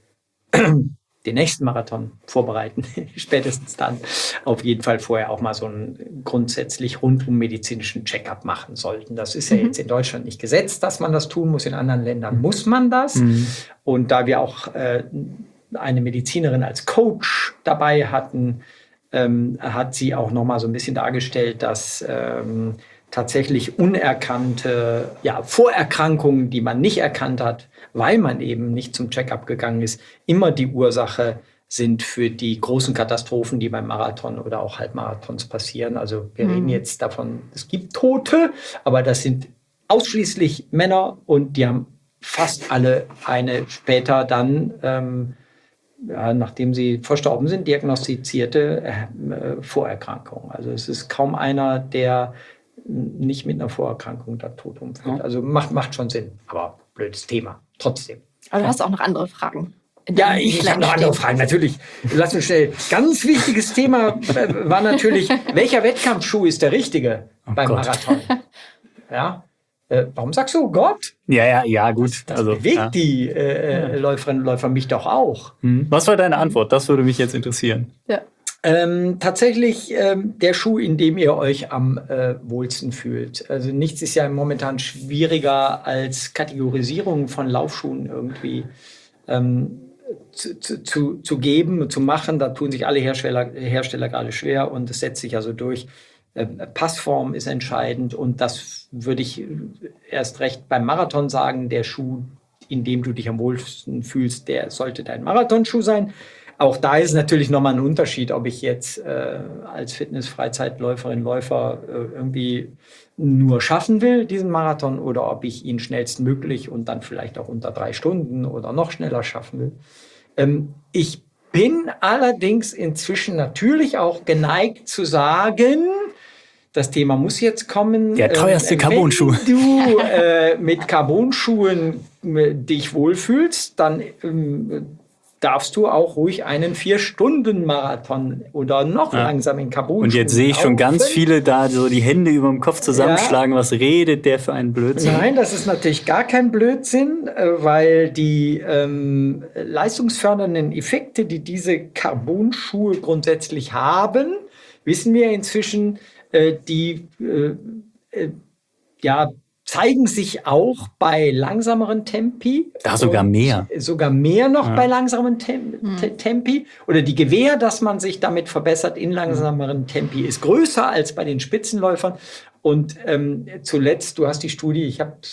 den nächsten Marathon vorbereiten, spätestens dann auf jeden Fall vorher auch mal so einen grundsätzlich rundum medizinischen Check-up machen sollten. Das ist ja Mhm. jetzt in Deutschland nicht gesetzt, dass man das tun muss. In anderen Ländern muss man das. Mhm. Und da wir auch äh, eine Medizinerin als Coach dabei hatten, ähm, hat sie auch noch mal so ein bisschen dargestellt, dass ähm, tatsächlich unerkannte ja, Vorerkrankungen, die man nicht erkannt hat, weil man eben nicht zum Check-up gegangen ist, immer die Ursache sind für die großen Katastrophen, die beim Marathon oder auch Halbmarathons passieren. Also wir Mhm. reden jetzt davon, es gibt Tote, aber das sind ausschließlich Männer und die haben fast alle eine später dann, ähm, ja, nachdem sie verstorben sind, diagnostizierte äh, Vorerkrankung. Also es ist kaum einer, der nicht mit einer Vorerkrankung da tot umfällt. Ja. Also macht, macht schon Sinn, aber blödes Thema. Trotzdem. Aber du hast auch noch andere Fragen. in Ja, deinem ich, ich Büchlein habe noch andere stehen. Fragen, natürlich. Lass mich schnell. Ganz wichtiges Thema äh, war natürlich, welcher Wettkampfschuh ist der richtige Oh beim Gott. Marathon? Ja. Äh, warum sagst du, oh Gott? Ja, ja, ja, gut. Das also, bewegt ja. die äh, Läuferinnen und Läufer mich doch auch. Hm. Was war deine Antwort? Das würde mich jetzt interessieren. Ja. Ähm, tatsächlich ähm, der Schuh, in dem ihr euch am äh, wohlsten fühlt. Also nichts ist ja momentan schwieriger als Kategorisierung von Laufschuhen irgendwie ähm, zu, zu, zu, zu geben und zu machen. Da tun sich alle Hersteller, Hersteller gerade schwer und es setzt sich also durch. Ähm, Passform ist entscheidend und das würde ich erst recht beim Marathon sagen. Der Schuh, in dem du dich am wohlsten fühlst, der sollte dein Marathonschuh sein. Auch da ist natürlich nochmal ein Unterschied, ob ich jetzt äh, als Fitness-Freizeitläuferin, Läufer äh, irgendwie nur schaffen will, diesen Marathon, oder ob ich ihn schnellstmöglich und dann vielleicht auch unter drei Stunden oder noch schneller schaffen will. Ähm, ich bin allerdings inzwischen natürlich auch geneigt zu sagen, das Thema muss jetzt kommen. Der teuerste ähm, Carbon-Schuh. Wenn du äh, mit Carbon-Schuhen äh, dich wohlfühlst, dann ähm, darfst du auch ruhig einen Vier-Stunden-Marathon oder noch Ja. langsam in Carbon-Schuhen Und jetzt sehe ich schon ganz laufen. viele da so die Hände über dem Kopf zusammenschlagen. Was redet der für einen Blödsinn? Nein, das ist natürlich gar kein Blödsinn, äh, weil die ähm, leistungsfördernden Effekte, die diese Carbon-Schuhe grundsätzlich haben, wissen wir inzwischen, äh, die äh, äh, ja, zeigen sich auch bei langsameren Tempi. Da sogar Und mehr. Sogar mehr noch Ja. bei langsameren Tem Te- Tempi. Oder die Gewähr, dass man sich damit verbessert in langsameren Tempi, ist größer als bei den Spitzenläufern. Und ähm, zuletzt, du hast die Studie, ich habe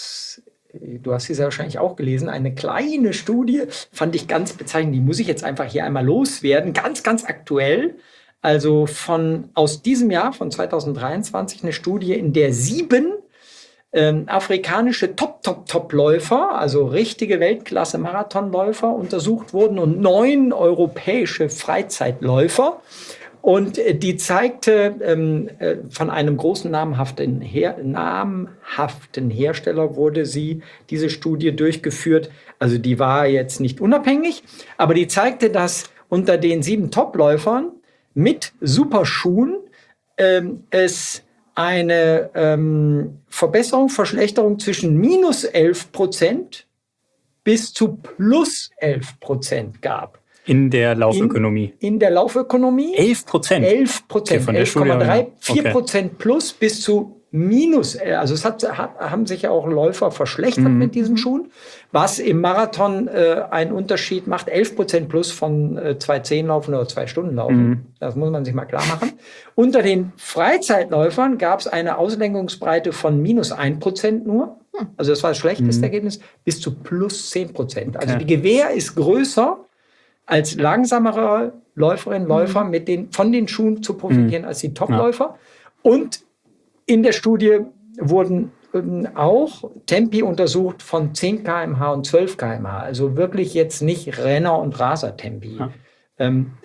du hast sie sehr wahrscheinlich auch gelesen, eine kleine Studie, fand ich ganz bezeichnend, die muss ich jetzt einfach hier einmal loswerden, ganz, ganz aktuell. Also von aus diesem Jahr, von zweitausenddreiundzwanzig, eine Studie, in der sieben ähm, afrikanische Top-Top-Top-Läufer, also richtige Weltklasse-Marathonläufer untersucht wurden und neun europäische Freizeitläufer. Und äh, die zeigte ähm, äh, von einem großen namhaften, Her namhaften Hersteller wurde sie, diese Studie durchgeführt. Also die war jetzt nicht unabhängig, aber die zeigte, dass unter den sieben Topläufern mit Superschuhen ähm, es eine ähm, Verbesserung, Verschlechterung zwischen minus elf Prozent bis zu plus elf Prozent gab. In der Laufökonomie. In, in der Laufökonomie. elf Prozent? elf Prozent. Okay, von der elf Komma drei, Studie, ja. vier Prozent plus bis zu minus. Also es hat, hat, haben sich ja auch Läufer verschlechtert Mhm. mit diesen Schuhen, was im Marathon äh, einen Unterschied macht. elf Prozent plus von äh, zwei zehn laufen oder zwei Stunden laufen. Mhm. Das muss man sich mal klar machen. Unter den Freizeitläufern gab es eine Auslenkungsbreite von minus ein Prozent nur. Also das war das schlechteste Mhm. Ergebnis, bis zu plus zehn Prozent. Also Okay. die Gewähr ist größer, als langsamere Läuferinnen und Läufer mit den, von den Schuhen zu profitieren als die Topläufer. Und in der Studie wurden ähm, auch Tempi untersucht von zehn Kilometer pro Stunde und zwölf Kilometer pro Stunde. Also wirklich jetzt nicht Renner- und Raser-Tempi. Ja. Ähm,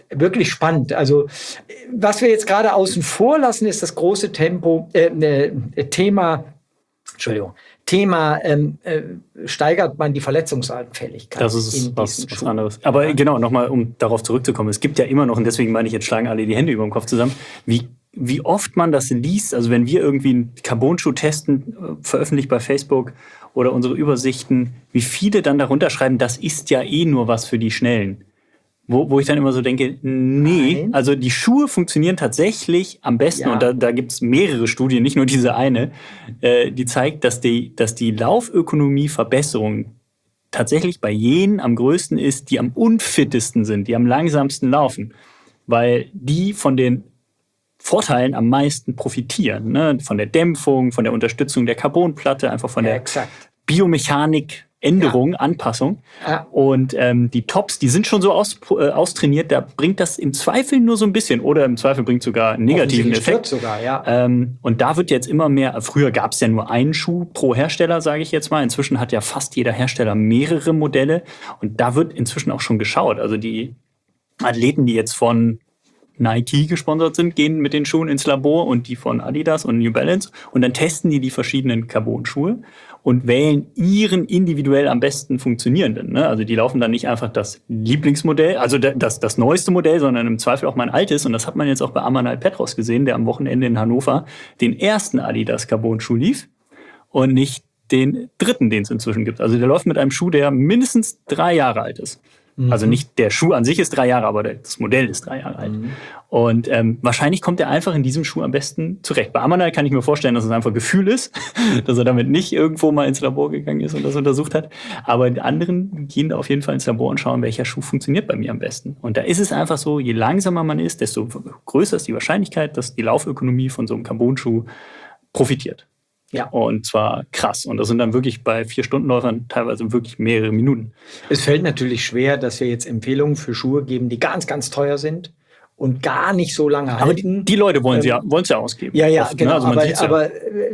wirklich spannend. Also was wir jetzt gerade außen vor lassen, ist das große Tempo, äh, äh, Thema, Entschuldigung, Thema, ähm, äh, steigert man die Verletzungsanfälligkeit. Das ist was, was anderes. Aber ja. genau, nochmal, um darauf zurückzukommen. Es gibt ja immer noch, und deswegen meine ich, jetzt schlagen alle die Hände über den Kopf zusammen, wie, wie oft man das liest. Also wenn wir irgendwie einen Carbon-Schuh testen, äh, veröffentlicht bei Facebook oder unsere Übersichten, wie viele dann darunter schreiben, das ist ja eh nur was für die Schnellen. Wo, wo ich dann immer so denke, nee, Nein. also die Schuhe funktionieren tatsächlich am besten. Ja. Und da, da gibt es mehrere Studien, nicht nur diese eine, äh, die zeigt, dass die, dass die Laufökonomie-Verbesserung tatsächlich bei jenen am größten ist, die am unfittesten sind, die am langsamsten laufen. Weil die von den Vorteilen am meisten profitieren. Ne? Von der Dämpfung, von der Unterstützung der Carbonplatte, einfach von ja, der exakt. Biomechanik, Änderung, ja. Anpassung. Ja. Und ähm, die Tops, die sind schon so aus, äh, austrainiert, da bringt das im Zweifel nur so ein bisschen oder im Zweifel bringt sogar einen negativen Effekt. Sogar, ja. ähm, und da wird jetzt immer mehr, früher gab es ja nur einen Schuh pro Hersteller, sage ich jetzt mal. Inzwischen hat ja fast jeder Hersteller mehrere Modelle und da wird inzwischen auch schon geschaut. Also die Athleten, die jetzt von Nike gesponsert sind, gehen mit den Schuhen ins Labor und die von Adidas und New Balance und dann testen die die verschiedenen Carbon-Schuhe und wählen ihren individuell am besten funktionierenden. Ne? Also die laufen dann nicht einfach das Lieblingsmodell, also das, das neueste Modell, sondern im Zweifel auch mal ein altes. Und das hat man jetzt auch bei Amanal Petros gesehen, der am Wochenende in Hannover den ersten Adidas Carbon-Schuh lief und nicht den dritten, den es inzwischen gibt. Also der läuft mit einem Schuh, der mindestens drei Jahre alt ist. Also nicht der Schuh an sich ist drei Jahre, aber das Modell ist drei Jahre alt. Mhm. Und ähm, wahrscheinlich kommt er einfach in diesem Schuh am besten zurecht. Bei Amanal kann ich mir vorstellen, dass es einfach Gefühl ist, dass er damit nicht irgendwo mal ins Labor gegangen ist und das untersucht hat. Aber die anderen gehen da auf jeden Fall ins Labor und schauen, welcher Schuh funktioniert bei mir am besten. Und da ist es einfach so, je langsamer man ist, desto größer ist die Wahrscheinlichkeit, dass die Laufökonomie von so einem Carbon-Schuh profitiert. Ja. Und zwar krass. Und das sind dann wirklich bei Vier-Stunden-Läufern teilweise wirklich mehrere Minuten. Es fällt natürlich schwer, dass wir jetzt Empfehlungen für Schuhe geben, die ganz, ganz teuer sind und gar nicht so lange halten. Aber die, die Leute wollen es ähm, ja, ja ausgeben. Ja, ja, oft, genau. Ne? Also aber ja. aber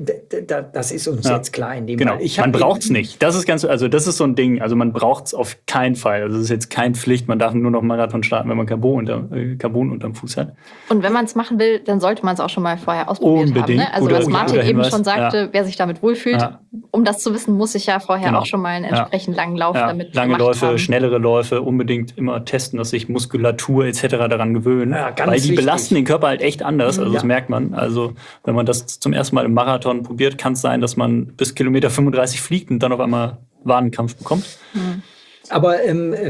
d- das ist uns ja. jetzt klar in dem genau. Fall. Ich man braucht es nicht. Das ist ganz, also das ist so ein Ding. Also man braucht es auf keinen Fall. Also das ist jetzt keine Pflicht. Man darf nur noch Marathon starten, wenn man Carbon, unter, äh, Carbon unterm Fuß hat. Und wenn man es machen will, dann sollte man es auch schon mal vorher ausprobiert Unbedingt. haben. Ne? Also guter, was Martin eben schon sagte, ja. wer sich damit wohlfühlt, ja. um das zu wissen, muss sich ja vorher genau. auch schon mal einen entsprechend ja. langen Lauf ja. damit Lange gemacht Läufe, haben. schnellere Läufe, unbedingt immer testen, dass sich Muskulatur et cetera daran gewöhnen. Ja, ganz weil die wichtig. Belasten den Körper halt echt anders, also ja. das merkt man. Also wenn man das zum ersten Mal im Marathon probiert, kann es sein, dass man bis Kilometer fünfunddreißig fliegt und dann auf einmal Wadenkrampf bekommt. Mhm. Aber ähm, äh,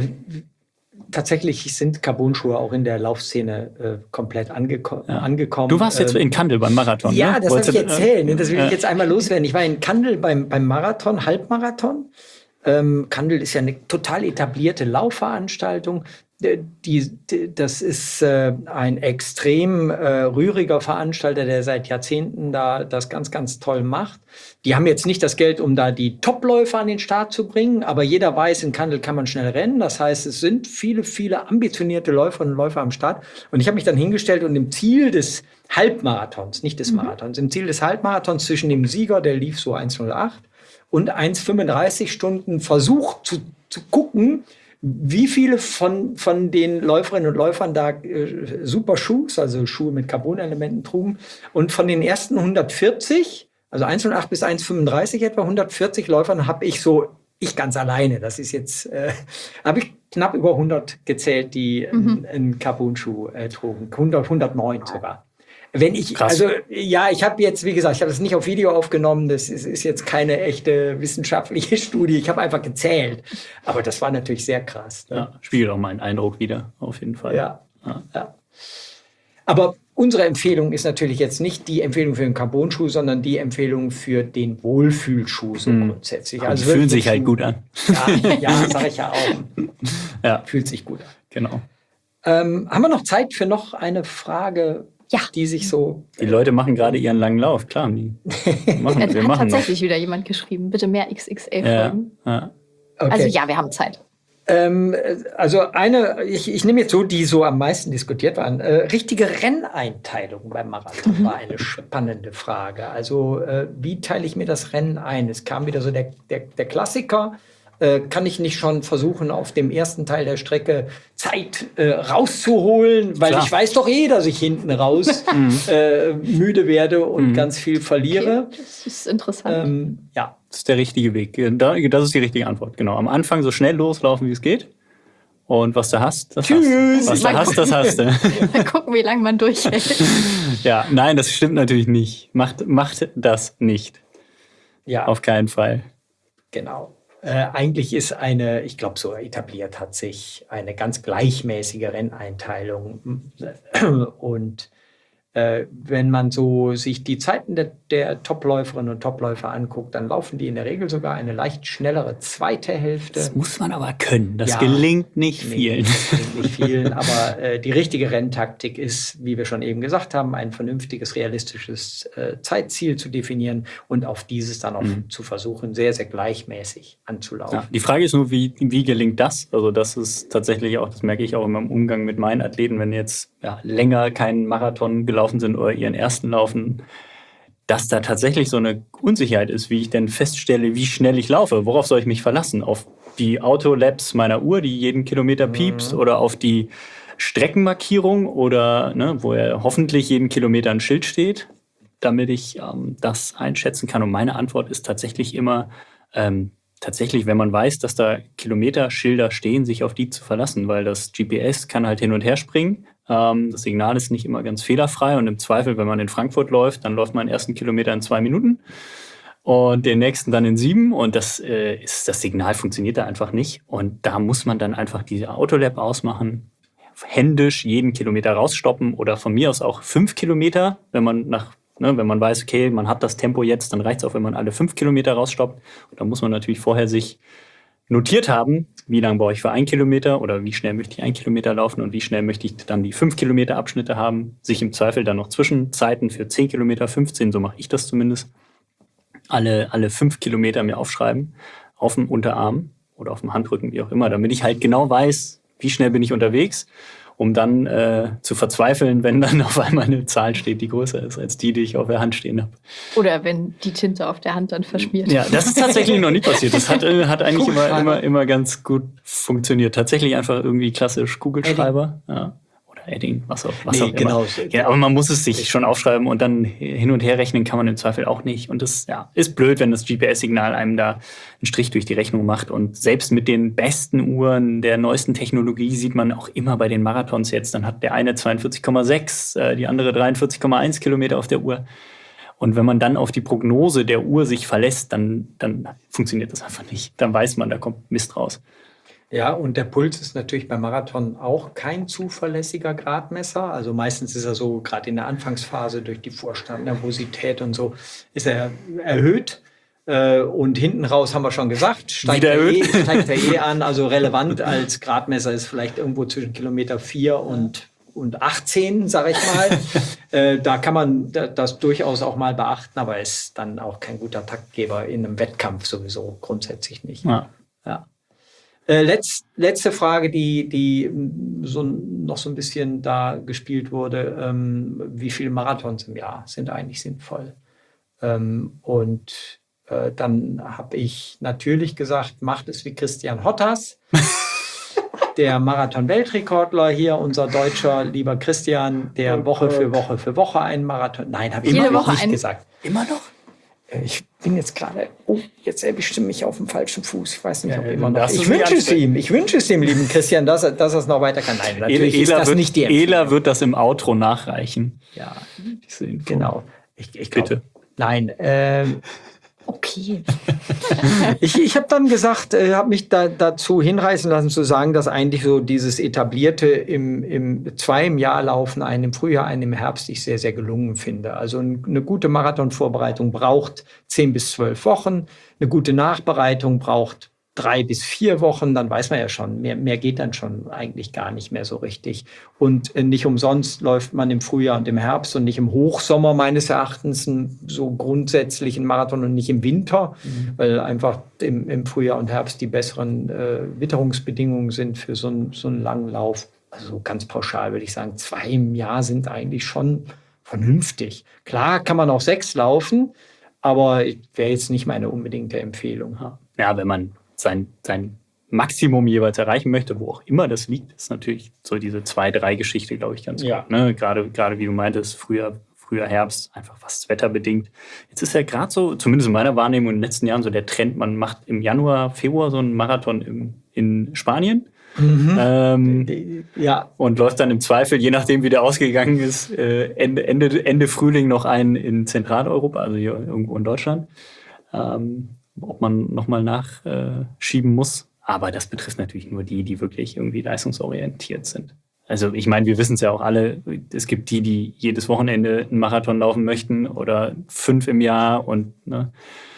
tatsächlich sind Carbon-Schuhe auch in der Laufszene äh, komplett angeko- ja. angekommen. Du warst jetzt ähm, in Kandel beim Marathon, Ja, ne? das darf ich erzählen. Äh, das will äh, ich jetzt einmal loswerden. Ich war in Kandel beim, beim Marathon, Halbmarathon. Ähm, Kandel ist ja eine total etablierte Laufveranstaltung. Die, die, das ist äh, ein extrem äh, rühriger Veranstalter, der seit Jahrzehnten da das ganz, ganz toll macht. Die haben jetzt nicht das Geld, um da die Topläufer an den Start zu bringen, aber jeder weiß, in Kandel kann man schnell rennen. Das heißt, es sind viele, viele ambitionierte Läuferinnen und Läufer am Start. Und ich habe mich dann hingestellt und im Ziel des Halbmarathons, nicht des Marathons, mhm. im Ziel des Halbmarathons zwischen dem Sieger, der lief so eins null acht, und eins fünfunddreißig Stunden versucht zu, zu gucken, wie viele von, von den Läuferinnen und Läufern da äh, super Schuhs, also Schuhe mit Carbonelementen trugen. Und von den ersten hundertvierzig, also eins null acht bis eins fünfunddreißig etwa, hundertvierzig Läufern, habe ich so, ich ganz alleine, das ist jetzt, äh, habe ich knapp über hundert gezählt, die mhm. einen Carbon-Schuh äh, trugen. hundert, hundertneun sogar. Wenn ich, Krass. also ja, ich habe jetzt, wie gesagt, ich habe das nicht auf Video aufgenommen, das ist, ist jetzt keine echte wissenschaftliche Studie, ich habe einfach gezählt. Aber das war natürlich sehr krass. Ne? Ja, spiegelt auch meinen Eindruck wieder, auf jeden Fall. Ja, ja. ja. Aber unsere Empfehlung ist natürlich jetzt nicht die Empfehlung für den Carbon-Schuh, sondern die Empfehlung für den Wohlfühlschuh so mhm. grundsätzlich. Also die fühlen sich halt gut an. Ja, ja, sage ich ja auch. Ja. Fühlt sich gut an. Genau. Ähm, haben wir noch Zeit für noch eine Frage? Ja. Die sich so. Die Leute machen gerade ihren langen Lauf, klar. Die machen, es wir hat machen tatsächlich noch. wieder jemand geschrieben, bitte mehr X X L-Folgen. Ja, ja. Okay. Also ja, wir haben Zeit. Ähm, also eine, ich, ich nehme jetzt so, die so am meisten diskutiert waren. Äh, richtige Renneinteilung beim Marathon war eine spannende Frage. Also äh, wie teile ich mir das Rennen ein? Es kam wieder so der, der, der Klassiker. Äh, kann ich nicht schon versuchen, auf dem ersten Teil der Strecke Zeit äh, rauszuholen, weil Klar. ich weiß doch eh, dass ich hinten raus äh, müde werde und Mhm. ganz viel verliere. Okay, das ist interessant. Ähm, ja, Das ist der richtige Weg. Da- Das ist die richtige Antwort, genau. Am Anfang so schnell loslaufen, wie es geht. Und was du hast, das Tschüss. hast du. Was du Mal hast, das hast du. Mal gucken, wie lange man durchhält. Ja, nein, das stimmt natürlich nicht. Macht, macht das nicht. ja, Auf keinen Fall. genau. Äh, eigentlich ist eine, ich glaube, so etabliert hat sich eine ganz gleichmäßige Renneinteilung. Und äh, wenn man so sich die Zeiten der, der Topläuferinnen und Topläufer anguckt, dann laufen die in der Regel sogar eine leicht schnellere zweite Hälfte. Das muss man aber können. Das Ja. gelingt nicht Nee, vielen. das gelingt nicht vielen, aber äh, die richtige Renntaktik ist, wie wir schon eben gesagt haben, ein vernünftiges, realistisches äh, Zeitziel zu definieren und auf dieses dann auch Mhm. zu versuchen, sehr, sehr gleichmäßig anzulaufen. Ja, die Frage ist nur, wie, wie gelingt das? Also das ist tatsächlich auch, das merke ich auch in meinem Umgang mit meinen Athleten, wenn jetzt ja, länger keinen Marathon gelaufen sind oder ihren ersten laufen, dass da tatsächlich so eine Unsicherheit ist, wie ich denn feststelle, wie schnell ich laufe. Worauf soll ich mich verlassen? Auf die Autolaps meiner Uhr, die jeden Kilometer piepst, Mhm. oder auf die Streckenmarkierung oder ne, wo ja hoffentlich jeden Kilometer ein Schild steht, damit ich ähm, das einschätzen kann. Und meine Antwort ist tatsächlich immer, ähm, tatsächlich, wenn man weiß, dass da Kilometerschilder stehen, sich auf die zu verlassen, weil das G P S kann halt hin und her springen. Ähm, das Signal ist nicht immer ganz fehlerfrei und im Zweifel, wenn man in Frankfurt läuft, dann läuft man den ersten Kilometer in zwei Minuten und den nächsten dann in sieben und das äh, ist, das Signal funktioniert da einfach nicht und da muss man dann einfach diese Autolab ausmachen, händisch jeden Kilometer rausstoppen oder von mir aus auch fünf Kilometer, wenn man nach Ne, wenn man weiß, okay, man hat das Tempo jetzt, dann reicht es auch, wenn man alle fünf Kilometer rausstoppt. Und da muss man natürlich vorher sich notiert haben, wie lange brauche ich für ein Kilometer oder wie schnell möchte ich ein Kilometer laufen und wie schnell möchte ich dann die fünf Kilometer Abschnitte haben. Sich im Zweifel dann noch Zwischenzeiten für zehn Kilometer, fünfzehn, so mache ich das zumindest, alle, alle fünf Kilometer mir aufschreiben, auf dem Unterarm oder auf dem Handrücken, wie auch immer, damit ich halt genau weiß, wie schnell bin ich unterwegs, um dann äh, zu verzweifeln, wenn dann auf einmal eine Zahl steht, die größer ist als die, die ich auf der Hand stehen habe. Oder wenn die Tinte auf der Hand dann verschmiert. Ja, das ist tatsächlich noch nie passiert. Das hat, äh, hat eigentlich immer, immer, immer ganz gut funktioniert. Tatsächlich einfach irgendwie klassisch Kugelschreiber. Ja. Oder Edding, was auch, was Nee, auch immer. genau. Ja, aber man muss es sich schon aufschreiben und dann hin und her rechnen kann man im Zweifel auch nicht. Und das ja, ist blöd, wenn das G P S-Signal einem da einen Strich durch die Rechnung macht. Und selbst mit den besten Uhren der neuesten Technologie sieht man auch immer bei den Marathons jetzt, dann hat der eine zweiundvierzig Komma sechs, äh, die andere dreiundvierzig Komma eins Kilometer auf der Uhr. Und wenn man dann auf die Prognose der Uhr sich verlässt, dann, dann funktioniert das einfach nicht. Dann weiß man, da kommt Mist raus. Ja, und der Puls ist natürlich beim Marathon auch kein zuverlässiger Gradmesser. Also meistens ist er so, gerade in der Anfangsphase durch die Vorstandnervosität und so, ist er erhöht. Äh, und hinten raus haben wir schon gesagt, steigt Wieder er, eh, erhöht. steigt er eh an. Also relevant als Gradmesser ist vielleicht irgendwo zwischen Kilometer vier und, und achtzehn, sage ich mal. äh, da kann man das durchaus auch mal beachten, aber ist dann auch kein guter Taktgeber in einem Wettkampf sowieso grundsätzlich nicht. Ja. Ja. Äh, letz, letzte Frage, die, die so, noch so ein bisschen da gespielt wurde. Ähm, wie viele Marathons im Jahr sind eigentlich sinnvoll? Ähm, und äh, dann habe ich natürlich gesagt, macht es wie Christian Hottas, der Marathon-Weltrekordler hier, unser Deutscher, lieber Christian, der Oh Woche Gott. für Woche für Woche einen Marathon. Nein, habe ich Jede immer Woche nicht ein- gesagt. Immer noch? Ich bin jetzt gerade, oh, jetzt erwischte mich auf dem falschen Fuß. Ich weiß nicht, Ja, ob dann immer noch. darfst du Ich mich wünsche es ansprechen. ihm. Ich wünsche es dem lieben Christian, dass er, dass er es noch weiter kann. Nein, natürlich ist Ela das wird, nicht die Empfehlung. Ela wird das im Outro nachreichen. Ja, Diese Info. genau. Ich, ich glaub, Bitte. Nein, ähm, Okay. ich, ich habe dann gesagt, äh, habe mich da, dazu hinreißen lassen zu sagen, dass eigentlich so dieses etablierte im, im zwei im Jahr laufen, einen im Frühjahr, einen im Herbst, ich sehr, sehr gelungen finde. Also ein, eine gute Marathonvorbereitung braucht zehn bis zwölf Wochen. Eine gute Nachbereitung braucht drei bis vier Wochen, dann weiß man ja schon, mehr, mehr geht dann schon eigentlich gar nicht mehr so richtig. Und äh, nicht umsonst läuft man im Frühjahr und im Herbst und nicht im Hochsommer meines Erachtens einen so grundsätzlichen Marathon und nicht im Winter, mhm. weil einfach im, im Frühjahr und Herbst die besseren äh, Witterungsbedingungen sind für so, ein, so einen langen Lauf. Also so ganz pauschal würde ich sagen, zwei im Jahr sind eigentlich schon vernünftig. Klar kann man auch sechs laufen, aber wäre jetzt nicht meine unbedingte Empfehlung. Ja, wenn man sein, sein Maximum jeweils erreichen möchte, wo auch immer das liegt, ist natürlich so diese zwei drei Geschichte, glaube ich, ganz Ja. gut. Ne? Gerade, gerade wie du meintest, früher, früher Herbst, einfach was wetterbedingt. Jetzt ist ja gerade so, zumindest in meiner Wahrnehmung in den letzten Jahren, so der Trend, man macht im Januar, Februar so einen Marathon im, in Spanien. Mhm. Ähm, Ja. Und läuft dann im Zweifel, je nachdem wie der ausgegangen ist, äh, Ende, Ende, Ende Frühling noch einen in Zentraleuropa, also hier irgendwo in Deutschland. Ähm, ob man nochmal nachschieben äh, muss. Aber das betrifft natürlich nur die, die wirklich irgendwie leistungsorientiert sind. Also ich meine, wir wissen es ja auch alle, es gibt die, die jedes Wochenende einen Marathon laufen möchten oder fünf im Jahr und ne,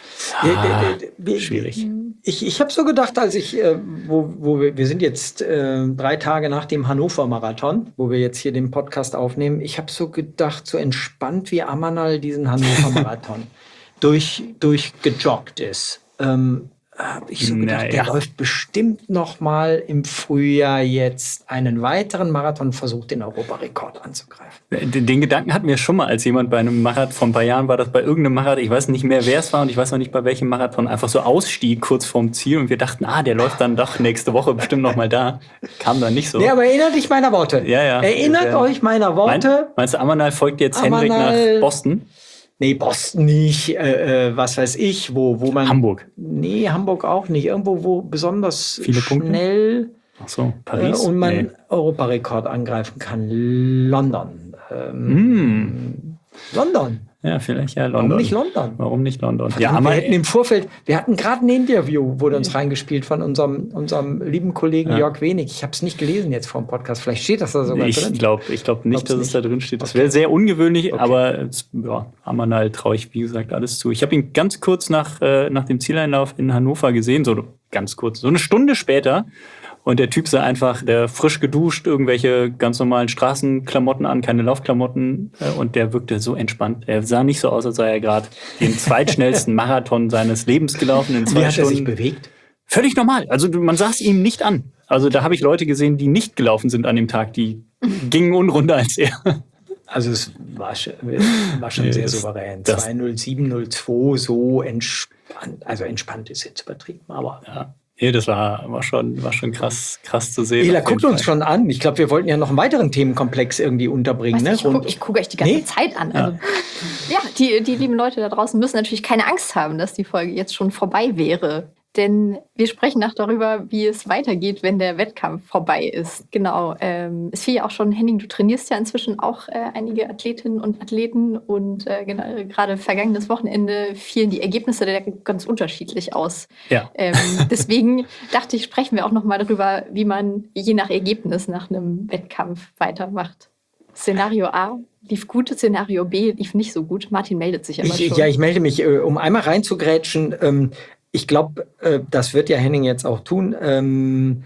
ah, schwierig. Ich, ich habe so gedacht, als ich, äh, wo, wo wir, wir sind jetzt äh, drei Tage nach dem Hannover-Marathon, wo wir jetzt hier den Podcast aufnehmen, ich habe so gedacht, so entspannt wie Amanal diesen Hannover-Marathon durch, durch gejoggt ist. Ähm, habe ich so gedacht, naja. Der läuft bestimmt noch mal im Frühjahr jetzt einen weiteren Marathon, versucht den Europarekord anzugreifen. Den, den Gedanken hatten wir schon mal, als jemand bei einem Marathon, vor ein paar Jahren war das bei irgendeinem Marathon, ich weiß nicht mehr, wer es war und ich weiß noch nicht, bei welchem Marathon, einfach so ausstieg kurz vorm Ziel und wir dachten, ah, der läuft dann doch nächste Woche bestimmt noch mal da. Kam dann nicht so. Ja, aber erinnert dich meiner Worte. Ja, ja. Erinnert ja. euch meiner Worte. Mein, meinst du, Amanal folgt jetzt Amanal, Henrik nach Boston? Nee, Boston nicht, äh, was weiß ich, wo, wo man... Hamburg. Nee, Hamburg auch nicht. Irgendwo, wo besonders Viele schnell... Punkte? Ach so, Paris? Äh, und man nee. Europarekord angreifen kann. London. Ähm, mm. London. Ja, vielleicht ja London. Warum nicht London? Warum nicht London? Ja, aber wir hätten im Vorfeld, wir hatten gerade ein Interview, wurde uns reingespielt von unserem, unserem lieben Kollegen ja. Jörg Wenig. Ich habe es nicht gelesen jetzt vor dem Podcast. Vielleicht steht das da sogar ich drin. Glaub, ich glaube nicht, Glaub's dass nicht. es da drin steht. Das Okay. wäre sehr ungewöhnlich, Okay. aber ja, Amanal traue ich, wie gesagt, alles zu. Ich habe ihn ganz kurz nach, äh, nach dem Zieleinlauf in Hannover gesehen, so ganz kurz, so eine Stunde später. Und der Typ sah einfach, der frisch geduscht, irgendwelche ganz normalen Straßenklamotten an, keine Laufklamotten. Und der wirkte so entspannt. Er sah nicht so aus, als sei er gerade den zweitschnellsten Marathon seines Lebens gelaufen in zwei Wie hat Stunden. er sich bewegt? Völlig normal. Also man sah es ihm nicht an. Also da habe ich Leute gesehen, die nicht gelaufen sind an dem Tag. Die gingen unrunder als er. Also es war schon, war schon Nee, sehr das- souverän. das- zwei null sieben null zwei, so entspannt. Also entspannt ist jetzt übertrieben, aber... Ja. Nee, das war, war, schon, war schon krass, krass zu sehen. Ela auf jeden guckt uns Fall. schon an. Ich glaube, wir wollten ja noch einen weiteren Themenkomplex irgendwie unterbringen. Weißt Ne? du, ich gucke ich guck euch die ganze Nee? Zeit an. Also, ja, die, die lieben Leute da draußen müssen natürlich keine Angst haben, dass die Folge jetzt schon vorbei wäre. Denn wir sprechen auch darüber, wie es weitergeht, wenn der Wettkampf vorbei ist. Genau. Ähm, es fiel ja auch schon, Henning, du trainierst ja inzwischen auch äh, einige Athletinnen und Athleten. Und äh, genau, gerade vergangenes Wochenende fielen die Ergebnisse da ganz unterschiedlich aus. Ja. Ähm, deswegen dachte ich, sprechen wir auch noch mal darüber, wie man je nach Ergebnis nach einem Wettkampf weitermacht. Szenario A lief gut, Szenario B lief nicht so gut. Martin meldet sich immer Ich, schon. ja, ich melde mich, äh, um einmal reinzugrätschen. Ähm, ich glaube, äh, das wird ja Henning jetzt auch tun. Ähm,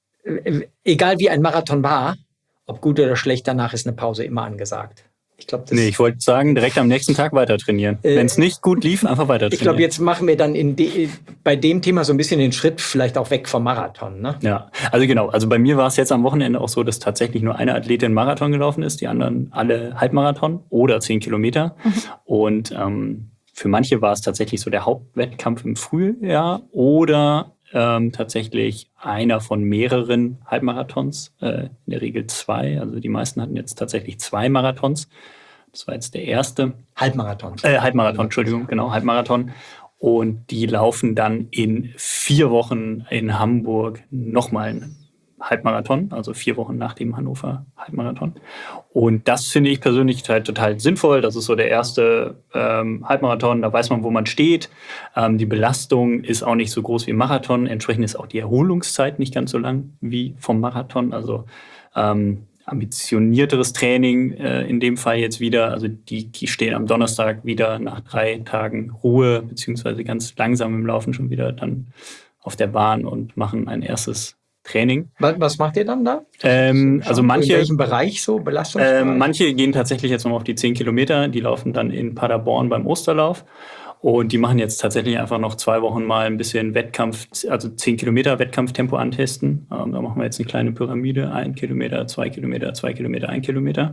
äh, egal wie ein Marathon war, ob gut oder schlecht, danach ist eine Pause immer angesagt. Ich glaube, das. Nee, ich wollte sagen, direkt am nächsten Tag weiter trainieren. Äh, Wenn es nicht gut lief, einfach weiter trainieren. Ich glaube, jetzt machen wir dann in de, bei dem Thema so ein bisschen den Schritt vielleicht auch weg vom Marathon. Ne? Ja, also genau. Also bei mir war es jetzt am Wochenende auch so, dass tatsächlich nur eine Athletin Marathon gelaufen ist, die anderen alle Halbmarathon oder zehn Kilometer. Mhm. Und ähm, für manche war es tatsächlich so der Hauptwettkampf im Frühjahr oder ähm, tatsächlich einer von mehreren Halbmarathons, äh, in der Regel zwei. Also die meisten hatten jetzt tatsächlich zwei Marathons. Das war jetzt der erste. Halbmarathon. Äh, Halbmarathon, Entschuldigung, genau, Halbmarathon. Und die laufen dann in vier Wochen in Hamburg nochmal einen Halbmarathon, also vier Wochen nach dem Hannover Halbmarathon. Und das finde ich persönlich halt total sinnvoll. Das ist so der erste ähm, Halbmarathon, da weiß man, wo man steht. Ähm, die Belastung ist auch nicht so groß wie im Marathon. Entsprechend ist auch die Erholungszeit nicht ganz so lang wie vom Marathon. Also ähm, ambitionierteres Training äh, in dem Fall jetzt wieder. Also die, die stehen am Donnerstag wieder nach drei Tagen Ruhe, beziehungsweise ganz langsam im Laufen schon wieder dann auf der Bahn und machen ein erstes Training. Was, was macht ihr dann da? Ähm, also manche, in welchem Bereich so? Belastungsbereich? Ähm, manche gehen tatsächlich jetzt noch auf die zehn Kilometer. Die laufen dann in Paderborn beim Osterlauf. Und die machen jetzt tatsächlich einfach noch zwei Wochen mal ein bisschen Wettkampf, also zehn Kilometer Wettkampftempo antesten. Ähm, da machen wir jetzt eine kleine Pyramide. Ein Kilometer, zwei Kilometer, zwei Kilometer, ein Kilometer.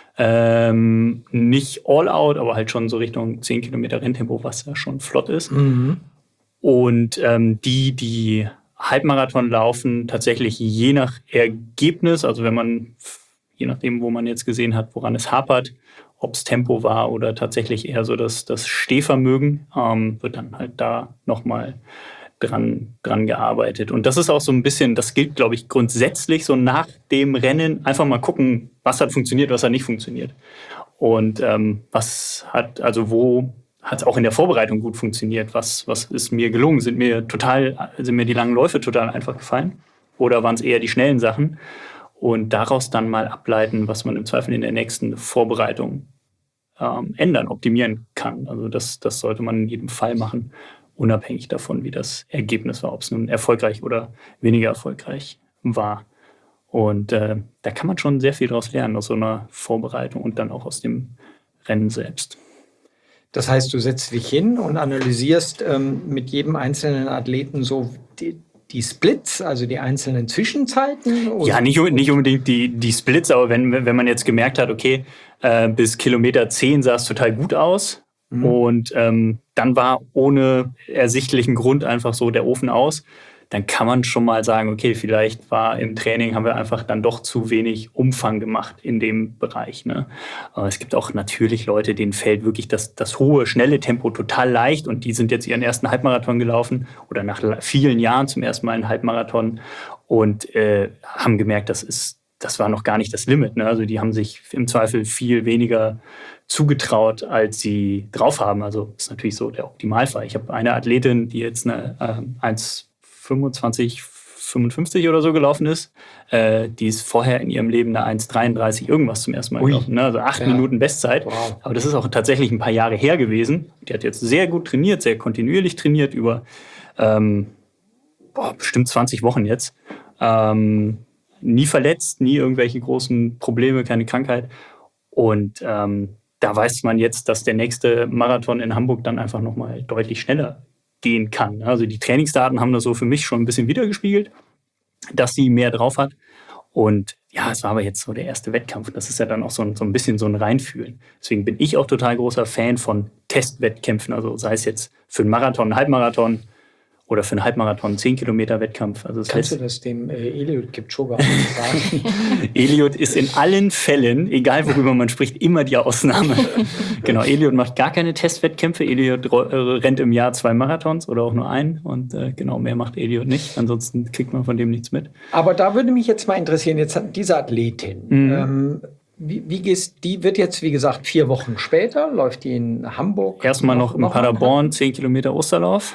Ähm, nicht all out, aber halt schon so Richtung zehn Kilometer Renntempo, was ja schon flott ist. Mhm. Und ähm, die, die Halbmarathon laufen, tatsächlich je nach Ergebnis, also wenn man, je nachdem, wo man jetzt gesehen hat, woran es hapert, ob es Tempo war oder tatsächlich eher so das, das Stehvermögen, ähm, wird dann halt da nochmal dran, dran gearbeitet. Und das ist auch so ein bisschen, das gilt, glaube ich, grundsätzlich so nach dem Rennen, einfach mal gucken, was hat funktioniert, was hat nicht funktioniert. Und ähm, was hat, also wo hat es auch in der Vorbereitung gut funktioniert, was, was ist mir gelungen, sind mir total, sind mir die langen Läufe total einfach gefallen oder waren es eher die schnellen Sachen? Und daraus dann mal ableiten, was man im Zweifel in der nächsten Vorbereitung ähm, ändern, optimieren kann. Also das, das sollte man in jedem Fall machen, unabhängig davon, wie das Ergebnis war, ob es nun erfolgreich oder weniger erfolgreich war. Und äh, da kann man schon sehr viel daraus lernen, aus so einer Vorbereitung und dann auch aus dem Rennen selbst. Das heißt, du setzt dich hin und analysierst ähm, mit jedem einzelnen Athleten so die, die Splits, also die einzelnen Zwischenzeiten? Oder? Ja, nicht, nicht unbedingt die, die Splits, aber wenn, wenn man jetzt gemerkt hat, okay, äh, bis Kilometer zehn sah es total gut aus mhm. und ähm, dann war ohne ersichtlichen Grund einfach so der Ofen aus, dann kann man schon mal sagen, okay, vielleicht war im Training, haben wir einfach dann doch zu wenig Umfang gemacht in dem Bereich. Ne? Aber es gibt auch natürlich Leute, denen fällt wirklich das, das hohe, schnelle Tempo total leicht und die sind jetzt ihren ersten Halbmarathon gelaufen oder nach vielen Jahren zum ersten Mal einen Halbmarathon und äh, haben gemerkt, das ist, das war noch gar nicht das Limit. Ne? Also die haben sich im Zweifel viel weniger zugetraut, als sie drauf haben. Also das ist natürlich so der Optimalfall. Ich habe eine Athletin, die jetzt eine äh, eins fünfundzwanzig, fünfundfünfzig oder so gelaufen ist. Äh, die ist vorher in ihrem Leben eine eins dreiunddreißig irgendwas zum ersten Mal Ui. gelaufen. Ne? Also acht ja. Minuten Bestzeit. Wow. Aber das ist auch tatsächlich ein paar Jahre her gewesen. Die hat jetzt sehr gut trainiert, sehr kontinuierlich trainiert über ähm, boah, bestimmt zwanzig Wochen jetzt. Ähm, nie verletzt, nie irgendwelche großen Probleme, keine Krankheit. Und ähm, da weiß man jetzt, dass der nächste Marathon in Hamburg dann einfach nochmal deutlich schneller gehen kann. Also die Trainingsdaten haben das so für mich schon ein bisschen wiedergespiegelt, dass sie mehr drauf hat. Und ja, es war aber jetzt so der erste Wettkampf. Das ist ja dann auch so ein, so ein bisschen so ein Reinfühlen. Deswegen bin ich auch total großer Fan von Testwettkämpfen. Also sei es jetzt für einen Marathon, einen Halbmarathon oder für einen Halbmarathon zehn Kilometer Wettkampf. Also das Kannst heißt, du das dem äh, Eliud Kipchoge auch sagen? Eliud ist in allen Fällen, egal worüber man spricht, immer die Ausnahme. Genau, Eliud macht gar keine Testwettkämpfe. Eliud äh, rennt im Jahr zwei Marathons oder auch nur einen. Und äh, genau, mehr macht Eliud nicht. Ansonsten kriegt man von dem nichts mit. Aber da würde mich jetzt mal interessieren, jetzt hat diese Athletin, mhm. ähm, wie, wie gehst, die wird jetzt, wie gesagt, vier Wochen später, läuft die in Hamburg? Erstmal noch, noch in Paderborn, zehn Kilometer Osterlauf.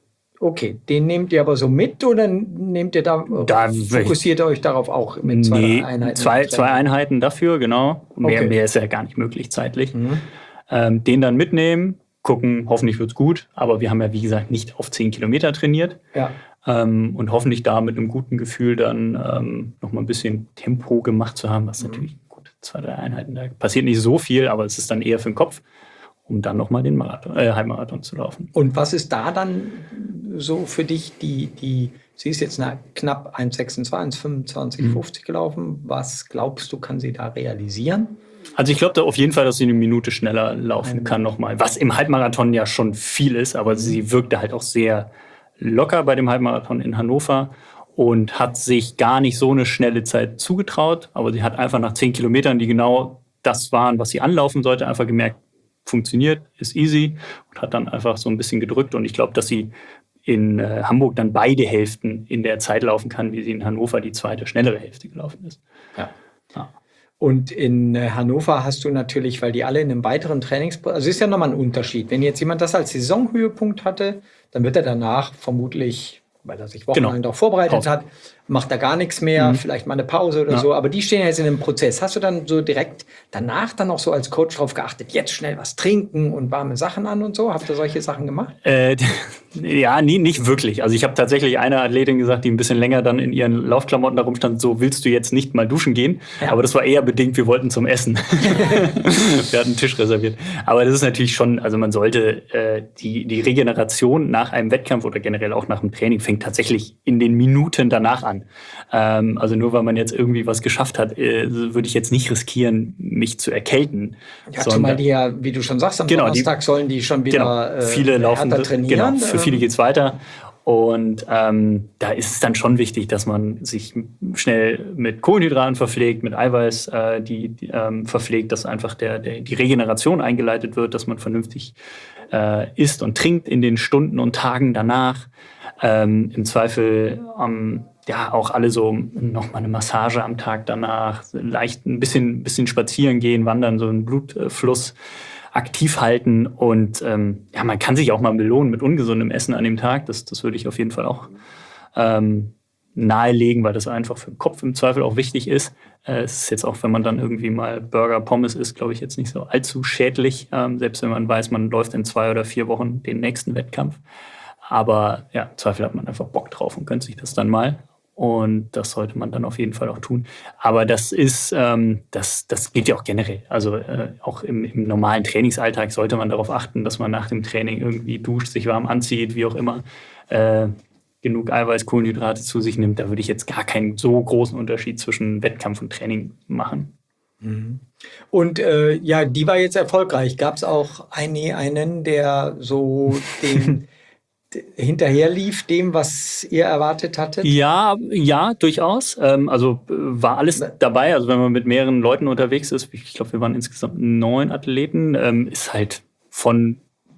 Okay, den nehmt ihr aber so mit oder nehmt ihr da, da fokussiert ihr euch darauf auch mit zwei nee, Einheiten? Zwei, zwei Einheiten dafür, genau. Mehr, okay. mehr ist ja gar nicht möglich zeitlich. Mhm. Ähm, den dann mitnehmen, gucken, hoffentlich wird's gut. Aber wir haben ja, wie gesagt, nicht auf zehn Kilometer trainiert. Ja. Ähm, und hoffentlich da mit einem guten Gefühl dann ähm, noch mal ein bisschen Tempo gemacht zu haben, was mhm. natürlich gut, zwei, drei Einheiten, da passiert nicht so viel, aber es ist dann eher für den Kopf, um dann noch mal den Marathon, äh, Halbmarathon zu laufen. Und was ist da dann so für dich, die, die sie ist jetzt eine knapp eins sechsundzwanzig, eins fünfundzwanzig, mhm. fünfzig gelaufen. Was glaubst du, kann sie da realisieren? Also ich glaube da auf jeden Fall, dass sie eine Minute schneller laufen eine kann nochmal. Was im Halbmarathon ja schon viel ist, aber mhm. sie wirkte halt auch sehr locker bei dem Halbmarathon in Hannover und hat sich gar nicht so eine schnelle Zeit zugetraut. Aber sie hat einfach nach zehn Kilometern, die genau das waren, was sie anlaufen sollte, einfach gemerkt, funktioniert, ist easy und hat dann einfach so ein bisschen gedrückt. Und ich glaube, dass sie in äh, Hamburg dann beide Hälften in der Zeit laufen kann, wie sie in Hannover die zweite, schnellere Hälfte gelaufen ist. Ja. ja. Und in äh, Hannover hast du natürlich, weil die alle in einem weiteren Trainingsprozess, also ist ja nochmal ein Unterschied. Wenn jetzt jemand das als Saisonhöhepunkt hatte, dann wird er danach vermutlich, weil er sich wochenlang genau. darauf vorbereitet Pause. hat, macht er gar nichts mehr, mhm. vielleicht mal eine Pause oder ja. so. Aber die stehen ja jetzt in einem Prozess. Hast du dann so direkt danach dann auch so als Coach drauf geachtet, jetzt schnell was trinken und warme Sachen an und so? Habt ihr solche Sachen gemacht? Äh, ja, nie, nicht wirklich. Also ich habe tatsächlich einer Athletin gesagt, die ein bisschen länger dann in ihren Laufklamotten da rumstand, so willst du jetzt nicht mal duschen gehen? Ja. Aber das war eher bedingt, wir wollten zum Essen. Wir hatten einen Tisch reserviert. Aber das ist natürlich schon, also man sollte äh, die, die Regeneration nach einem Wettkampf oder generell auch nach dem Training fängt tatsächlich in den Minuten danach an. Ähm, also nur weil man jetzt irgendwie was geschafft hat, äh, würde ich jetzt nicht riskieren, mich zu erkälten. Ja, zumal die ja, wie du schon sagst, am genau, Donnerstag die, sollen die schon wieder genau, viele äh, laufen, trainieren. Genau, für viele geht's weiter. Und ähm, da ist es dann schon wichtig, dass man sich schnell mit Kohlenhydraten verpflegt, mit Eiweiß äh, die, die ähm, verpflegt, dass einfach der, der, die Regeneration eingeleitet wird, dass man vernünftig äh, isst und trinkt in den Stunden und Tagen danach. Ähm, Im Zweifel ähm, ja auch alle so nochmal eine Massage am Tag danach, leicht ein bisschen, bisschen spazieren gehen, wandern, so einen Blutfluss aktiv halten und ähm, ja, man kann sich auch mal belohnen mit ungesundem Essen an dem Tag. Das, das würde ich auf jeden Fall auch ähm, nahelegen, weil das einfach für den Kopf im Zweifel auch wichtig ist. Äh, es ist jetzt auch, wenn man dann irgendwie mal Burger, Pommes isst, glaube ich, jetzt nicht so allzu schädlich, ähm, selbst wenn man weiß, man läuft in zwei oder vier Wochen den nächsten Wettkampf. Aber ja, im Zweifel hat man einfach Bock drauf und gönnt sich das dann mal. Und das sollte man dann auf jeden Fall auch tun. Aber das ist, ähm, das, das gilt ja auch generell. Also äh, auch im, im normalen Trainingsalltag sollte man darauf achten, dass man nach dem Training irgendwie duscht, sich warm anzieht, wie auch immer, äh, genug Eiweiß, Kohlenhydrate zu sich nimmt. Da würde ich jetzt gar keinen so großen Unterschied zwischen Wettkampf und Training machen. Mhm. Und äh, ja, die war jetzt erfolgreich. Gab es auch einen, einen, der so den hinterher lief dem, was ihr erwartet hattet? Ja, ja, durchaus. Ähm, also äh, war alles dabei. Also wenn man mit mehreren Leuten unterwegs ist, ich glaube, wir waren insgesamt neun Athleten, ähm, ist halt von,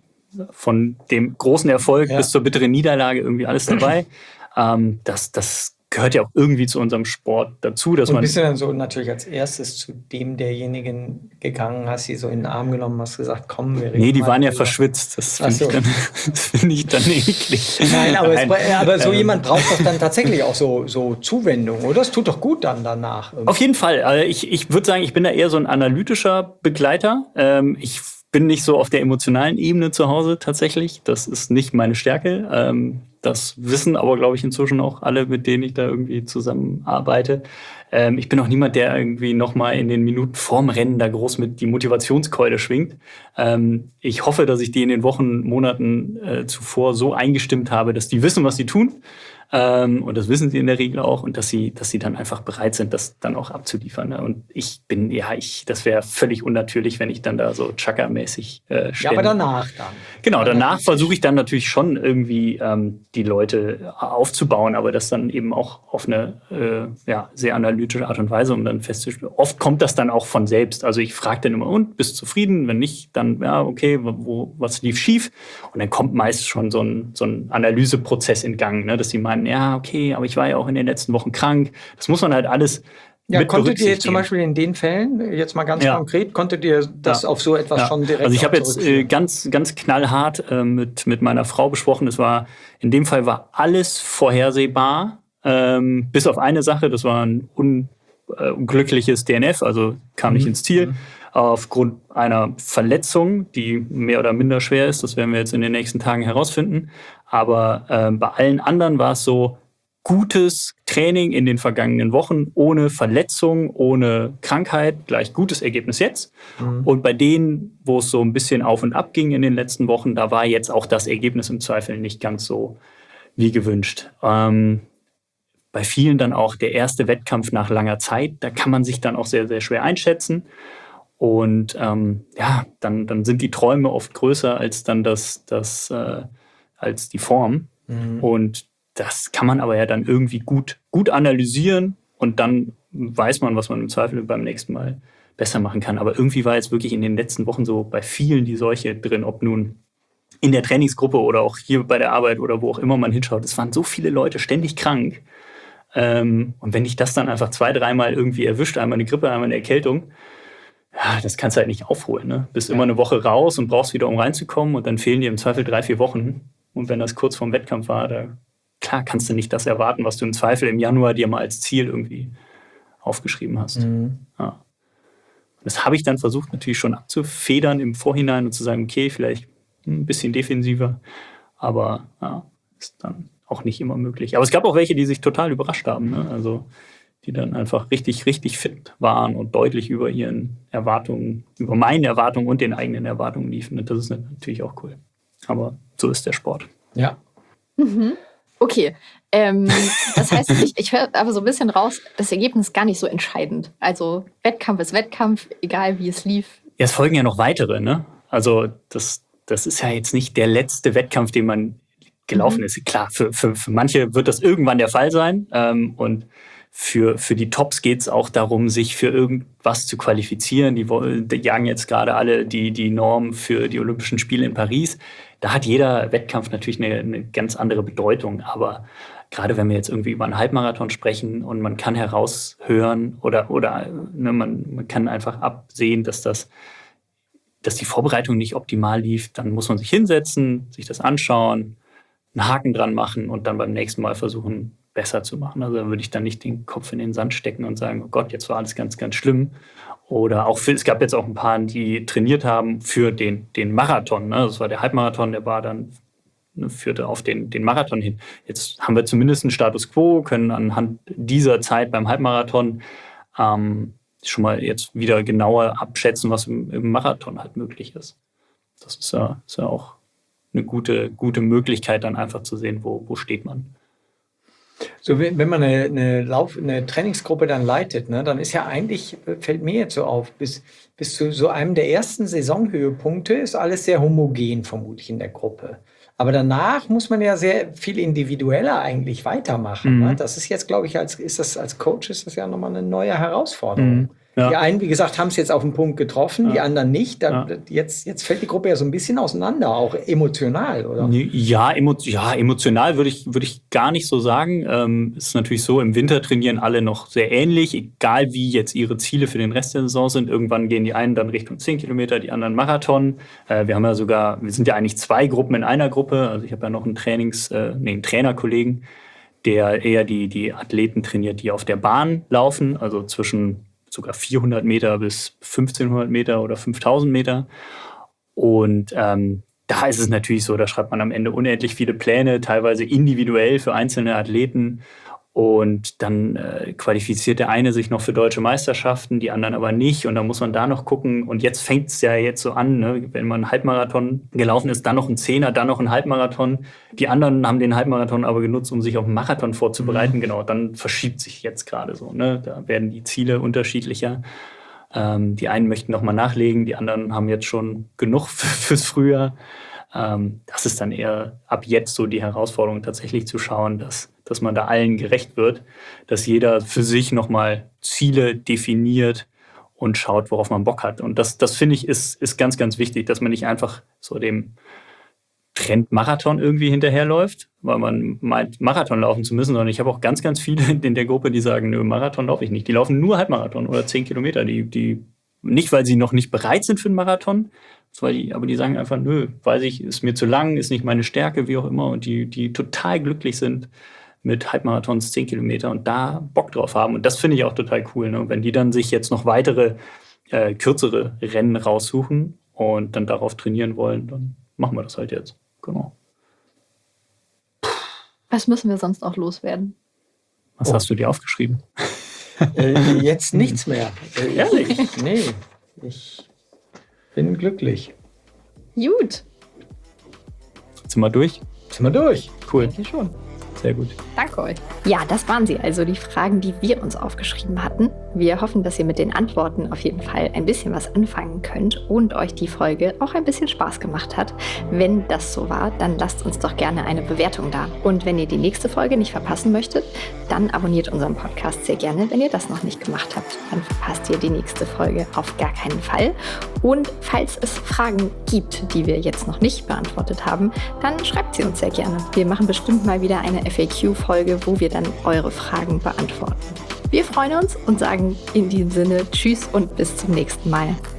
von dem großen Erfolg ja. bis zur bitteren Niederlage irgendwie alles dabei. ähm, das, das gehört ja auch irgendwie zu unserem Sport dazu, dass und man. Bist du dann so natürlich als erstes zu dem derjenigen gegangen, hast sie so in den Arm genommen, hast gesagt, komm, wir reden. Nee, die mal waren ja über. verschwitzt. Das finde so. ich, dann, das find ich dann eklig. Nein, aber, Nein. Es, aber so ähm, jemand braucht doch dann tatsächlich auch so, so Zuwendung, oder? Es tut doch gut dann danach. Irgendwie. Auf jeden Fall. Also ich ich würde sagen, ich bin da eher so ein analytischer Begleiter. Ähm, ich bin nicht so auf der emotionalen Ebene zu Hause tatsächlich. Das ist nicht meine Stärke. Ähm, das wissen aber, glaube ich, inzwischen auch alle, mit denen ich da irgendwie zusammenarbeite. Ähm, ich bin auch niemand, der irgendwie noch mal in den Minuten vorm Rennen da groß mit die Motivationskeule schwingt. Ähm, ich hoffe, dass ich die in den Wochen, Monaten äh, zuvor so eingestimmt habe, dass die wissen, was sie tun. Ähm, und das wissen sie in der Regel auch. Und dass sie, dass sie dann einfach bereit sind, das dann auch abzuliefern. Ne? Und ich bin, ja, ich, das wäre völlig unnatürlich, wenn ich dann da so Chaka-mäßig äh, Ja, aber danach dann. Genau, danach versuche ich dann natürlich schon irgendwie ähm, die Leute aufzubauen, aber das dann eben auch auf eine äh, ja, sehr analytische Art und Weise, um dann festzustellen. Oft kommt das dann auch von selbst. Also ich frage dann immer, und, bist du zufrieden? Wenn nicht, dann, ja, okay, wo, was lief schief? Und dann kommt meist schon so ein, so ein Analyseprozess in Gang, ne? Dass sie meinen, ja, okay, aber ich war ja auch in den letzten Wochen krank. Das muss man halt alles Ja, konntet ihr zum Beispiel in den Fällen, jetzt mal ganz ja. konkret, konntet ihr das ja. auf so etwas ja. schon direkt Also ich habe jetzt äh, ganz, ganz knallhart äh, mit, mit meiner Frau besprochen. Es war, in dem Fall war alles vorhersehbar, ähm, bis auf eine Sache, das war ein un, äh, unglückliches D N F, also kam mhm. nicht ins Ziel, mhm. aufgrund einer Verletzung, die mehr oder minder schwer ist. Das werden wir jetzt in den nächsten Tagen herausfinden. Aber äh, bei allen anderen war es so, gutes Training in den vergangenen Wochen, ohne Verletzung, ohne Krankheit, gleich gutes Ergebnis jetzt. Mhm. Und bei denen, wo es so ein bisschen auf und ab ging in den letzten Wochen, da war jetzt auch das Ergebnis im Zweifel nicht ganz so wie gewünscht. Ähm, bei vielen dann auch der erste Wettkampf nach langer Zeit, da kann man sich dann auch sehr, sehr schwer einschätzen. Und ähm, ja, dann, dann sind die Träume oft größer als dann das, das äh, als die Form. Mhm. Und das kann man aber ja dann irgendwie gut, gut analysieren und dann weiß man, was man im Zweifel beim nächsten Mal besser machen kann. Aber irgendwie war jetzt wirklich in den letzten Wochen so bei vielen die Seuche drin, ob nun in der Trainingsgruppe oder auch hier bei der Arbeit oder wo auch immer man hinschaut. Es waren so viele Leute ständig krank. Ähm, und wenn dich das dann einfach zwei, dreimal irgendwie erwischt, einmal eine Grippe, einmal eine Erkältung, ja, das kannst du halt nicht aufholen. Ne? Bist ja. immer eine Woche raus und brauchst wieder, um reinzukommen und dann fehlen dir im Zweifel drei, vier Wochen. Und wenn das kurz vorm Wettkampf war, da klar kannst du nicht das erwarten, was du im Zweifel im Januar dir mal als Ziel irgendwie aufgeschrieben hast. Mhm. Ja. Das habe ich dann versucht natürlich schon abzufedern im Vorhinein und zu sagen, okay, vielleicht ein bisschen defensiver, aber ja, ist dann auch nicht immer möglich. Aber es gab auch welche, die sich total überrascht haben, ne? Also die dann einfach richtig, richtig fit waren und deutlich über ihren Erwartungen, über meinen Erwartungen und den eigenen Erwartungen liefen. Und das ist natürlich auch cool. Aber so ist der Sport. Ja. Mhm. Okay, ähm, das heißt, ich, ich höre aber so ein bisschen raus, das Ergebnis ist gar nicht so entscheidend. Also Wettkampf ist Wettkampf, egal wie es lief. Ja, es folgen ja noch weitere, ne? Also das, das ist ja jetzt nicht der letzte Wettkampf, den man gelaufen mhm. ist. Klar, für, für, für manche wird das irgendwann der Fall sein. Ähm, und für, für die Tops geht es auch darum, sich für irgendwas zu qualifizieren. Die, die jagen jetzt gerade alle die, die Norm für die Olympischen Spiele in Paris. Da hat jeder Wettkampf natürlich eine, eine ganz andere Bedeutung. Aber gerade wenn wir jetzt irgendwie über einen Halbmarathon sprechen und man kann heraushören oder, oder ne, man, man kann einfach absehen, dass das dass die Vorbereitung nicht optimal lief, dann muss man sich hinsetzen, sich das anschauen, einen Haken dran machen und dann beim nächsten Mal versuchen, besser zu machen. Also da würde ich dann nicht den Kopf in den Sand stecken und sagen, oh Gott, jetzt war alles ganz, ganz schlimm. Oder auch für, es gab jetzt auch ein paar, die trainiert haben für den, den Marathon. Ne? Das war der Halbmarathon, der war dann, ne, führte auf den, den Marathon hin. Jetzt haben wir zumindest einen Status quo, können anhand dieser Zeit beim Halbmarathon ähm, schon mal jetzt wieder genauer abschätzen, was im, im Marathon halt möglich ist. Das ist ja, ist ja auch eine gute, gute Möglichkeit, dann einfach zu sehen, wo, wo steht man. So, wenn man eine, eine, Lauf-, eine Trainingsgruppe dann leitet, ne, dann ist ja eigentlich, fällt mir jetzt so auf, bis, bis zu so einem der ersten Saisonhöhepunkte ist alles sehr homogen vermutlich in der Gruppe. Aber danach muss man ja sehr viel individueller eigentlich weitermachen. Mhm. Ne? Das ist jetzt, glaube ich, als, ist das, als Coach ist das ja nochmal eine neue Herausforderung. Mhm. Ja. Die einen, wie gesagt, haben es jetzt auf den Punkt getroffen, ja. Die anderen nicht. Da, ja. jetzt, jetzt fällt die Gruppe ja so ein bisschen auseinander, auch emotional, oder? Ja, emo- ja emotional würde ich, würde ich gar nicht so sagen. Ähm, es ist natürlich so, im Winter trainieren alle noch sehr ähnlich, egal wie jetzt ihre Ziele für den Rest der Saison sind. Irgendwann gehen die einen dann Richtung zehn Kilometer, die anderen Marathon. Äh, wir haben ja sogar, wir sind ja eigentlich zwei Gruppen in einer Gruppe. Also ich habe ja noch einen Trainings-, äh, nee, einen Trainerkollegen, der eher die, die Athleten trainiert, die auf der Bahn laufen, also zwischen sogar vierhundert Meter bis fünfzehnhundert Meter oder fünftausend Meter. Und ähm, da ist es natürlich so, da schreibt man am Ende unendlich viele Pläne, teilweise individuell für einzelne Athleten. Und dann äh, qualifiziert der eine sich noch für deutsche Meisterschaften, die anderen aber nicht. Und dann muss man da noch gucken. Und jetzt fängt es ja jetzt so an, ne? Wenn man einen Halbmarathon gelaufen ist, dann noch ein Zehner, dann noch ein Halbmarathon. Die anderen haben den Halbmarathon aber genutzt, um sich auf einen Marathon vorzubereiten. Mhm. Genau, dann verschiebt sich jetzt gerade so. Ne? Da werden die Ziele unterschiedlicher. Ähm, die einen möchten noch mal nachlegen, die anderen haben jetzt schon genug fürs Frühjahr. Ähm, das ist dann eher ab jetzt so die Herausforderung, tatsächlich zu schauen, dass dass man da allen gerecht wird, dass jeder für sich nochmal Ziele definiert und schaut, worauf man Bock hat. Und das, das finde ich, ist, ist ganz, ganz wichtig, dass man nicht einfach so dem Trend Marathon irgendwie hinterherläuft, weil man meint, Marathon laufen zu müssen, sondern ich habe auch ganz, ganz viele in der Gruppe, die sagen, nö, Marathon laufe ich nicht. Die laufen nur Halbmarathon oder zehn Kilometer. Die, die, nicht, weil sie noch nicht bereit sind für einen Marathon, weil die, aber die sagen einfach, nö, weiß ich, ist mir zu lang, ist nicht meine Stärke, wie auch immer. Und die, die total glücklich sind mit Halbmarathons, zehn Kilometer und da Bock drauf haben. Und das finde ich auch total cool, ne? Wenn die dann sich jetzt noch weitere, äh, kürzere Rennen raussuchen und dann darauf trainieren wollen, dann machen wir das halt jetzt. Genau. Was müssen wir sonst noch loswerden? Was oh. hast du dir aufgeschrieben? Äh, jetzt nichts mehr. Äh, Ehrlich? Nee, ich bin glücklich. Gut. Sind wir durch? Sind wir durch? Cool. Denke schon. Sehr gut. Danke euch. Ja, das waren sie also, die Fragen, die wir uns aufgeschrieben hatten. Wir hoffen, dass ihr mit den Antworten auf jeden Fall ein bisschen was anfangen könnt und euch die Folge auch ein bisschen Spaß gemacht hat. Wenn das so war, dann lasst uns doch gerne eine Bewertung da. Und wenn ihr die nächste Folge nicht verpassen möchtet, dann abonniert unseren Podcast sehr gerne, wenn ihr das noch nicht gemacht habt. Dann verpasst ihr die nächste Folge auf gar keinen Fall. Und falls es Fragen gibt, die wir jetzt noch nicht beantwortet haben, dann schreibt sie uns sehr gerne. Wir machen bestimmt mal wieder eine F A Q-Folge, wo wir dann eure Fragen beantworten. Wir freuen uns und sagen in diesem Sinne Tschüss und bis zum nächsten Mal.